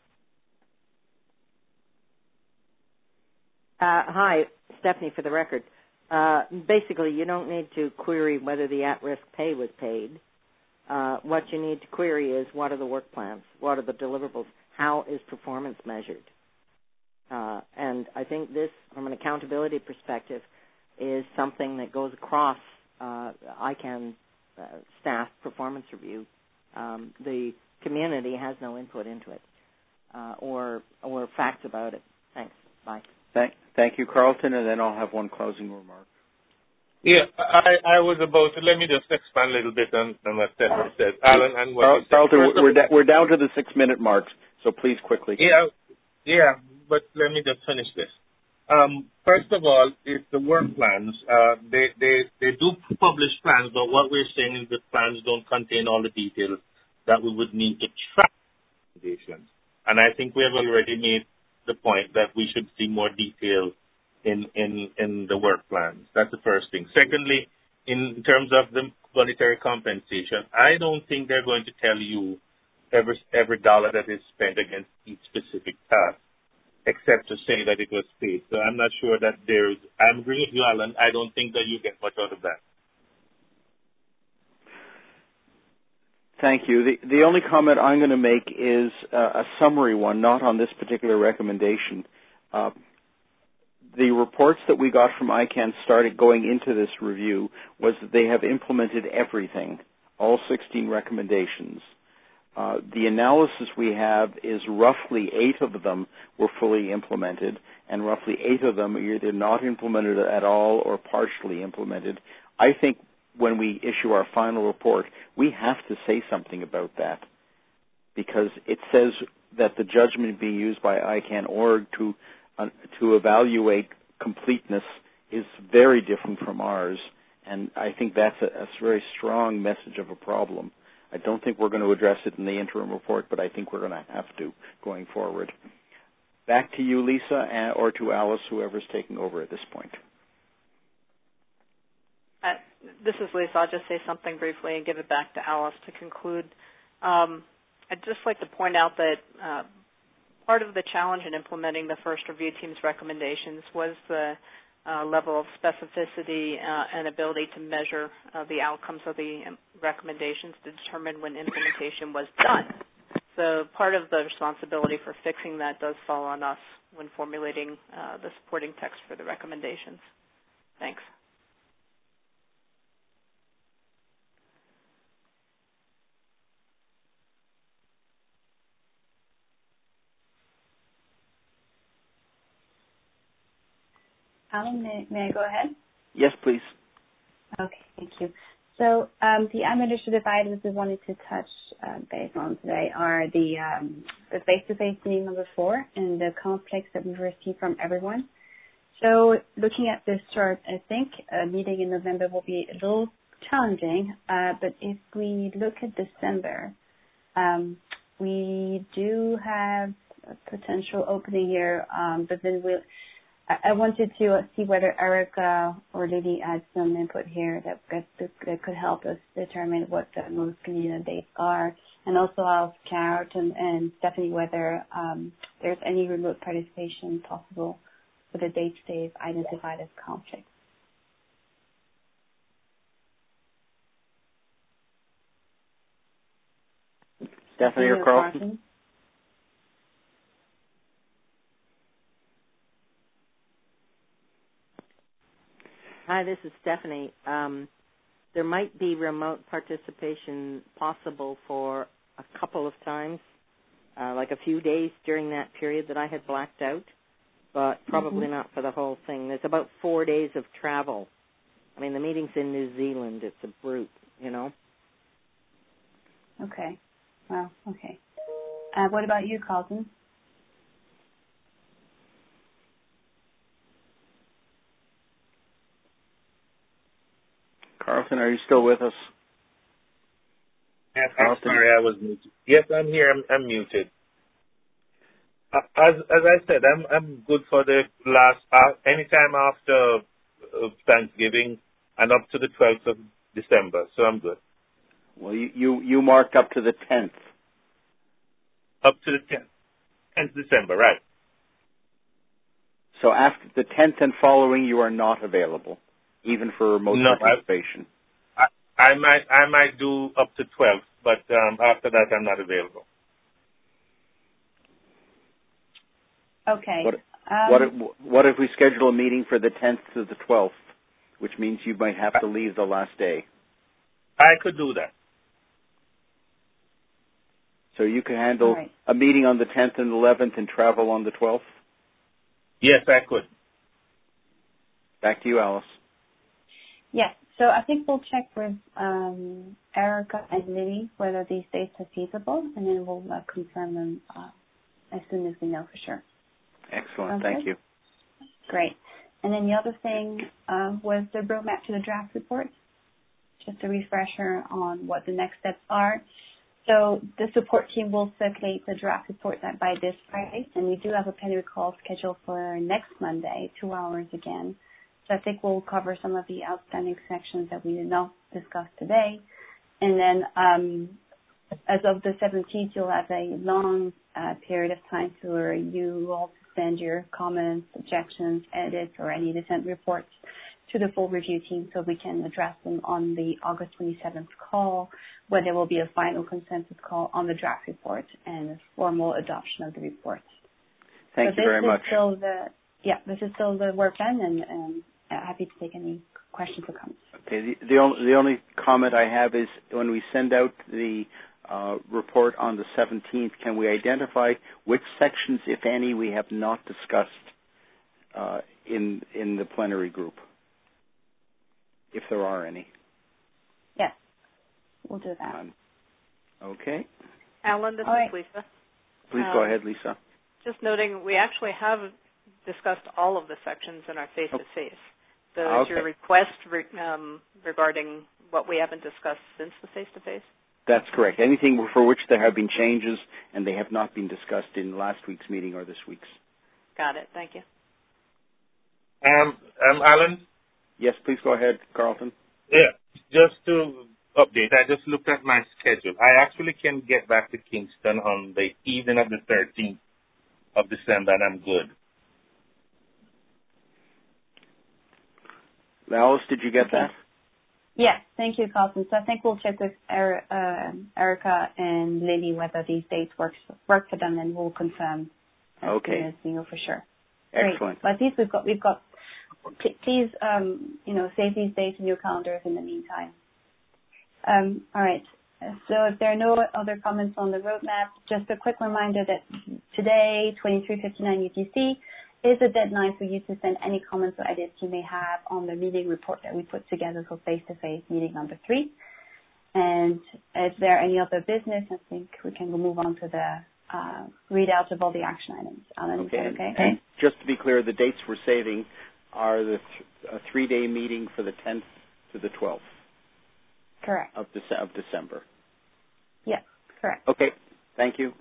Uh, hi, Stephanie, for the record. Uh, basically, you don't need to query whether the at-risk pay was paid. Uh, what you need to query is what are the work plans, what are the deliverables, how is performance measured. Uh, and I think this, from an accountability perspective, is something that goes across uh, ICANN uh, staff performance review. Um, the community has no input into it uh, or or facts about it. Thanks. Bye. Thank, thank you, Carlton, and then I'll have one closing remark. Yeah, I, I was about to, let me just expand a little bit on, on what Stephanie said. Alan, and what you said. Carlton, we're, da- we're down to the six-minute marks, so please quickly. Yeah, yeah, but let me just finish this. Um, first of all, it's the work plans. Uh, they, they, they do publish plans, but what we're saying is that plans don't contain all the details that we would need to track recommendations. And I think we have already made the point that we should see more detail in, in, in the work plans. That's the first thing. Secondly, in terms of the monetary compensation, I don't think they're going to tell you every, every dollar that is spent against each specific task, except to say that it was paid. So I'm not sure that there's, I'm agreeing with you, Alan, I don't think that you get much out of that. Thank you. The, the only comment I'm going to make is uh, a summary one, not on this particular recommendation. Uh, the reports that we got from I CAN started going into this review was that they have implemented everything, all sixteen recommendations. Uh, the analysis we have is roughly eight of them were fully implemented, and roughly eight of them are either not implemented at all or partially implemented. I think when we issue our final report, we have to say something about that, because it says that the judgment being used by I CAN org to uh, to evaluate completeness is very different from ours, and I think that's a, a very strong message of a problem. I don't think we're going to address it in the interim report, but I think we're going to have to going forward. Back to you, Lisa, or to Alice, whoever's taking over at this point. Uh, this is Lisa. I'll just say something briefly and give it back to Alice to conclude. Um, I'd just like to point out that uh, part of the challenge in implementing the first review team's recommendations was the uh, level of specificity uh, and ability to measure uh, the outcomes of the recommendations to determine when implementation was done. So part of the responsibility for fixing that does fall on us when formulating uh, the supporting text for the recommendations. Thanks. Alan, may, may I go ahead? Yes, please. Okay, thank you. So um, the administrative items we wanted to touch uh, base on today are the um, the face-to-face meeting number four and the conflicts that we've received from everyone. So looking at this chart, I think a meeting in November will be a little challenging, uh, but if we look at December, um, we do have a potential opening here, um, but then we'll I wanted to see whether Erica or Lily had some input here that, that, that could help us determine what the most convenient dates are, and also ask Carlton and Stephanie whether um, there's any remote participation possible for the dates they've identified as conflicts. Stephanie or Carlton? Hi, this is Stephanie. Um, there might be remote participation possible for a couple of times, uh, like a few days during that period that I had blacked out, but probably mm-hmm. not for the whole thing. There's about four days of travel. I mean, the meeting's in New Zealand. It's a brute, you know. Okay. Well, okay. Uh, what about you, Carlton? Carlton, are you still with us? Yes, I'm sorry, I was muted. Yes, I'm here. I'm, I'm muted. Uh, as as I said, I'm I'm good for the last uh, anytime after uh, Thanksgiving and up to the twelfth of December. So I'm good. Well, you you, you marked up to the tenth. Up to the tenth, tenth December, right? So after the tenth and following, you are not available, even for remote no, participation. I, I might I might do up to twelve, but um, after that I'm not available. Okay. What, um, what, if, what if we schedule a meeting for the tenth to the twelfth, which means you might have to leave the last day? I could do that. So you can handle right. a meeting on the tenth and eleventh and travel on the twelfth? Yes, I could. Back to you, Alice. Yes. So I think we'll check with um, Erica and Lily whether these dates are feasible, and then we'll uh, confirm them uh, as soon as we know for sure. Excellent. Sounds Thank good? you. Great. And then the other thing uh, was the roadmap to the draft report. Just a refresher on what the next steps are. So the support team will circulate the draft report by this Friday, and we do have a plenary call scheduled for next Monday, two hours again. So I think we'll cover some of the outstanding sections that we did not discuss today. And then um, as of the seventeenth, you'll have a long uh, period of time for you all to send your comments, objections, edits, or any dissent reports to the full review team so we can address them on the August twenty-seventh call, where there will be a final consensus call on the draft report and a formal adoption of the report. Thank so you very much. Still the, yeah, this is still the work plan, and um, happy to take any questions or comments. Okay. The, the, only, the only comment I have is when we send out the uh, report on the seventeenth, can we identify which sections, if any, we have not discussed uh, in in the plenary group, if there are any? Yes, we'll do that. Um, okay. Alan, this All is right. Lisa. Please um, go ahead, Lisa. Just noting, we actually have discussed all of the sections in our face-to-face. So okay. is your request re- um, regarding what we haven't discussed since the face-to-face? That's correct. Anything for which there have been changes and they have not been discussed in last week's meeting or this week's. Got it. Thank you. Um, um, Alan? Yes, please go ahead, Carlton. Yeah, just to update, I just looked at my schedule. I actually can get back to Kingston on the evening of the thirteenth of December, and I'm good. Alice, did you get okay. that? Yes, thank you, Carlton. So I think we'll check with er- uh, Erica and Lily whether these dates work work for them, and we'll confirm as okay. soon as we know for sure. Excellent. Great. But at least we've got we've got. Please, um, you know, save these dates in your calendars in the meantime. Um, all right. So if there are no other comments on the roadmap, just a quick reminder that today, twenty-three fifty-nine U T C, is a deadline for you to send any comments or edits you may have on the meeting report that we put together for face-to-face meeting number three. And if there are any other business, I think we can move on to the uh, readout of all the action items. Alan, okay. is that okay? And just to be clear, the dates we're saving are the th- a three-day meeting for the tenth to the twelfth. Correct. Of, Dece- of December. Yes, correct. Okay, thank you.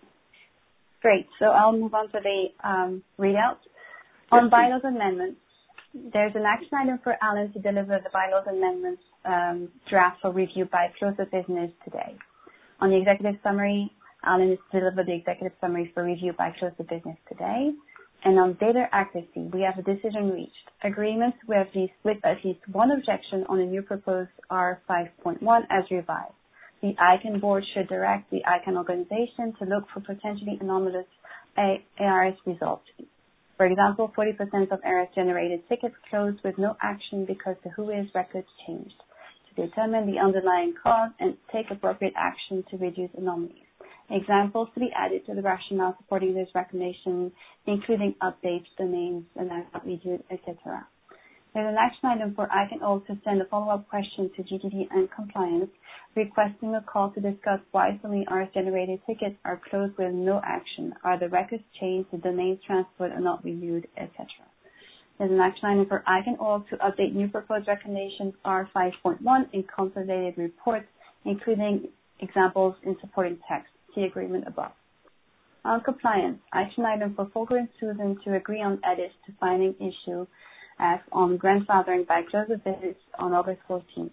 Great. So I'll move on to the um, readout. Yes, on bylaws amendments, there's an action item for Alan to deliver the bylaws amendments um, draft for review by close of business today. On the executive summary, Alan is to deliver the executive summary for review by close of business today. And on data accuracy, we have a decision reached. Agreement with at least, with at least one objection on a new proposed R five point one as revised. The I C A N board should direct the I C A N organization to look for potentially anomalous A R S results. For example, forty percent of errors generated tickets closed with no action because the W H O records changed. To determine the underlying cause and take appropriate action to reduce anomalies. Examples to be added to the rationale supporting this recommendation, including updates, domains, and not reviewed, et cetera. There's an action item for I C A N also send a follow-up question to G T D and compliance, requesting a call to discuss why so many R S-generated tickets are closed with no action. Are the records changed, the domains transferred or not reviewed, et cetera. There's an action item for I C A N all to update new proposed recommendations R five point one in consolidated reports, including examples in supporting text. See agreement above. On compliance, action item for Folger and Susan to agree on edits to finding issue as on grandfathering by close of visits on August fourteenth.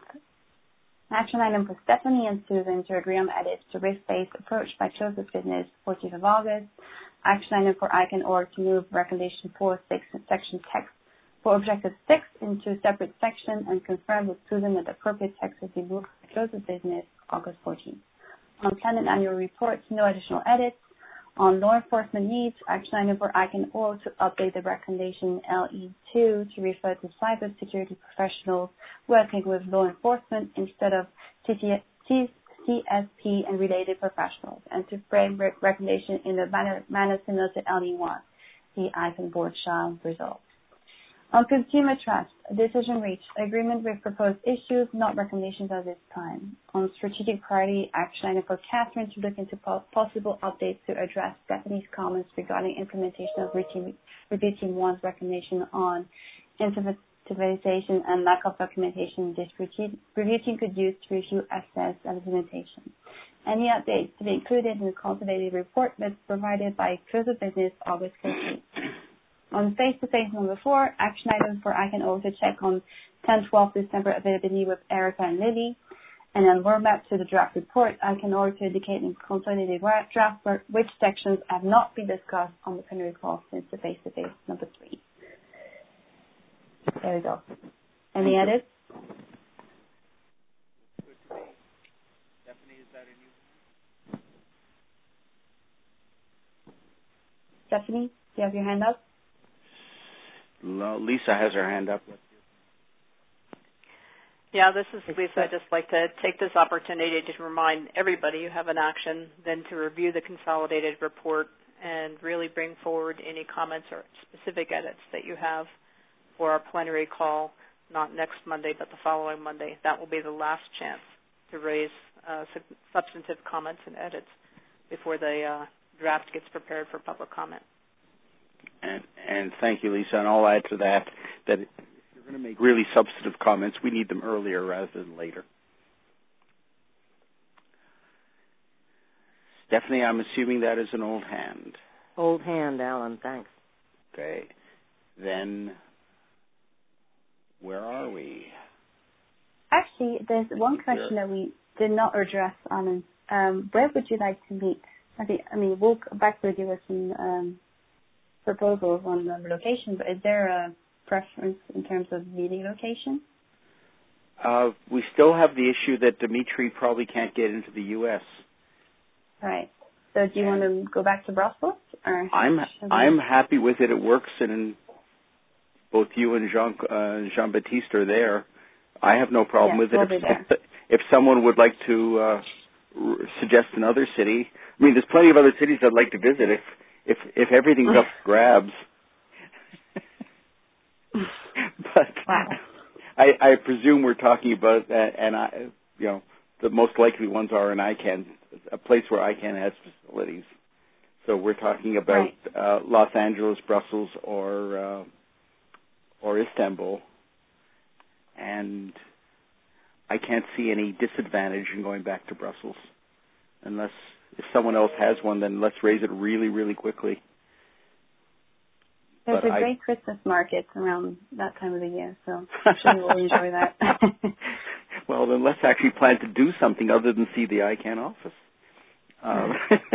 Action item for Stephanie and Susan to agree on edits to risk-based approach by close of business fourteenth of August. Action item for I C A N org to move recommendation four six in section text for objective six into a separate section and confirm with Susan that the appropriate text has been moved by close of business August fourteenth. On plan and annual reports, no additional edits. On law enforcement needs, action item for I C A N org to update the recommendation L E two to refer to cybersecurity professionals working with law enforcement instead of C S P and related professionals, and to frame re- recommendation in the manner, manner similar to L E one. C I C A N board shall result. On consumer trust, decision reached. Agreement with proposed issues, not recommendations at this time. On strategic priority, action item for Catherine to look into po- possible updates to address Stephanie's comments regarding implementation of routine, review one's recommendation on incentivization and lack of documentation this review team could use to review, assess, and implementation. Any updates to be included in the consolidated report that's provided by close of business August fifteenth. On face-to-face number four, action item for I C A N also check on tenth, twelfth December availability with Erica and Lily. And then roadmap to the draft report, I C A N also indicate in consolidated draft which sections have not been discussed on the plenary call since the face-to-face number three. There we go. Any edits? Stephanie, is that a new? Stephanie, do you have your hand up? Lisa has her hand up. Yeah, this is Lisa. I'd just like to take this opportunity to remind everybody you have an action, then to review the consolidated report and really bring forward any comments or specific edits that you have for our plenary call, not next Monday, but the following Monday. That will be the last chance to raise uh, substantive comments and edits before the uh, draft gets prepared for public comment. And, and thank you, Lisa. And I'll add to that that if you're going to make really substantive comments, we need them earlier rather than later. Stephanie, I'm assuming that is an old hand. Old hand, Alan. Thanks. Okay. Then, where are we? Actually, there's one question that we did not address, Alan. Um, where would you like to meet? I think, I mean, we'll come back with you with some um, proposals on the location, but is there a preference in terms of meeting location? Uh, we still have the issue that Dimitri probably can't get into the U S Right. So do you want to go back to Brussels? Or I'm I'm happy with it. It works, and both you and Jean uh, Jean Baptiste are there. I have no problem yes, with it. We'll if, if, if someone would like to uh, r- suggest another city, I mean, there's plenty of other cities I'd like to visit. If if if everything's up for grabs, but wow. I, I presume we're talking about, uh, and I, you know, the most likely ones are in I C A N, a place where I C A N has facilities. So we're talking about right. uh, Los Angeles, Brussels, or uh, or Istanbul, and I can't see any disadvantage in going back to Brussels, unless if someone else has one, then let's raise it really, really quickly. There's but a I, great Christmas market around that time of the year, so I'm sure we'll enjoy that. Well, then let's actually plan to do something other than see the I C A N office. Um,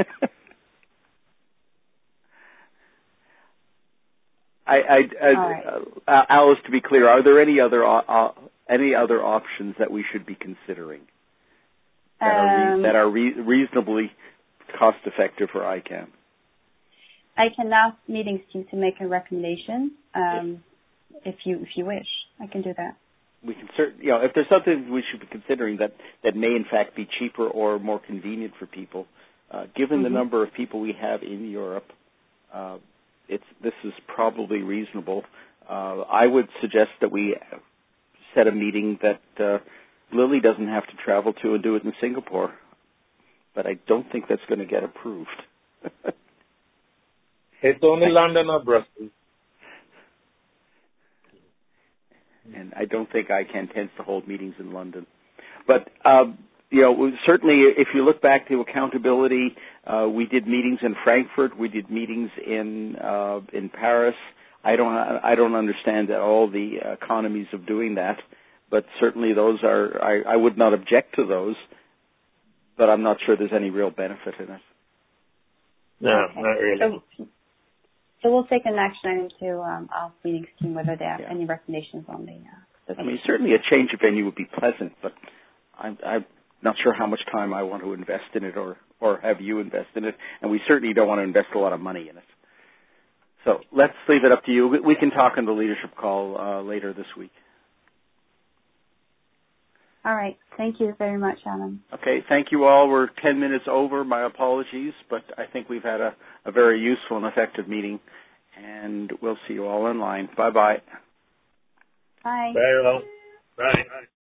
I, I, I right. uh, Alice, to be clear, are there any other uh, any other options that we should be considering that um, are, re- that are re- reasonably cost effective for I C A N? I can ask meetings team to make a recommendation um, if you if you wish. I can do that. We can certainly, you know, if there's something we should be considering that, that may in fact be cheaper or more convenient for people, uh, given mm-hmm. the number of people we have in Europe, uh, it's this is probably reasonable. Uh, I would suggest that we set a meeting that uh, Lily doesn't have to travel to and do it in Singapore, but I don't think that's going to get approved. It's only London or Brussels. And I don't think I C A N tends to hold meetings in London. But, um, you know, certainly if you look back to accountability, uh, we did meetings in Frankfurt, we did meetings in uh, in Paris. I don't I don't understand all the economies of doing that, but certainly those are, I, I would not object to those, but I'm not sure there's any real benefit in it. No, okay. not really. So, So we'll take an action item to um, our meetings team whether they have yeah. any recommendations on the. Uh, I mean, certainly a change of venue would be pleasant, but I'm, I'm not sure how much time I want to invest in it, or or have you invest in it, and we certainly don't want to invest a lot of money in it. So let's leave it up to you. We, we can talk on the leadership call uh, later this week. All right. Thank you very much, Alan. Okay. Thank you all. We're ten minutes over. My apologies, but I think we've had a, a very useful and effective meeting. And we'll see you all online. Bye-bye. Bye. Very well. Bye.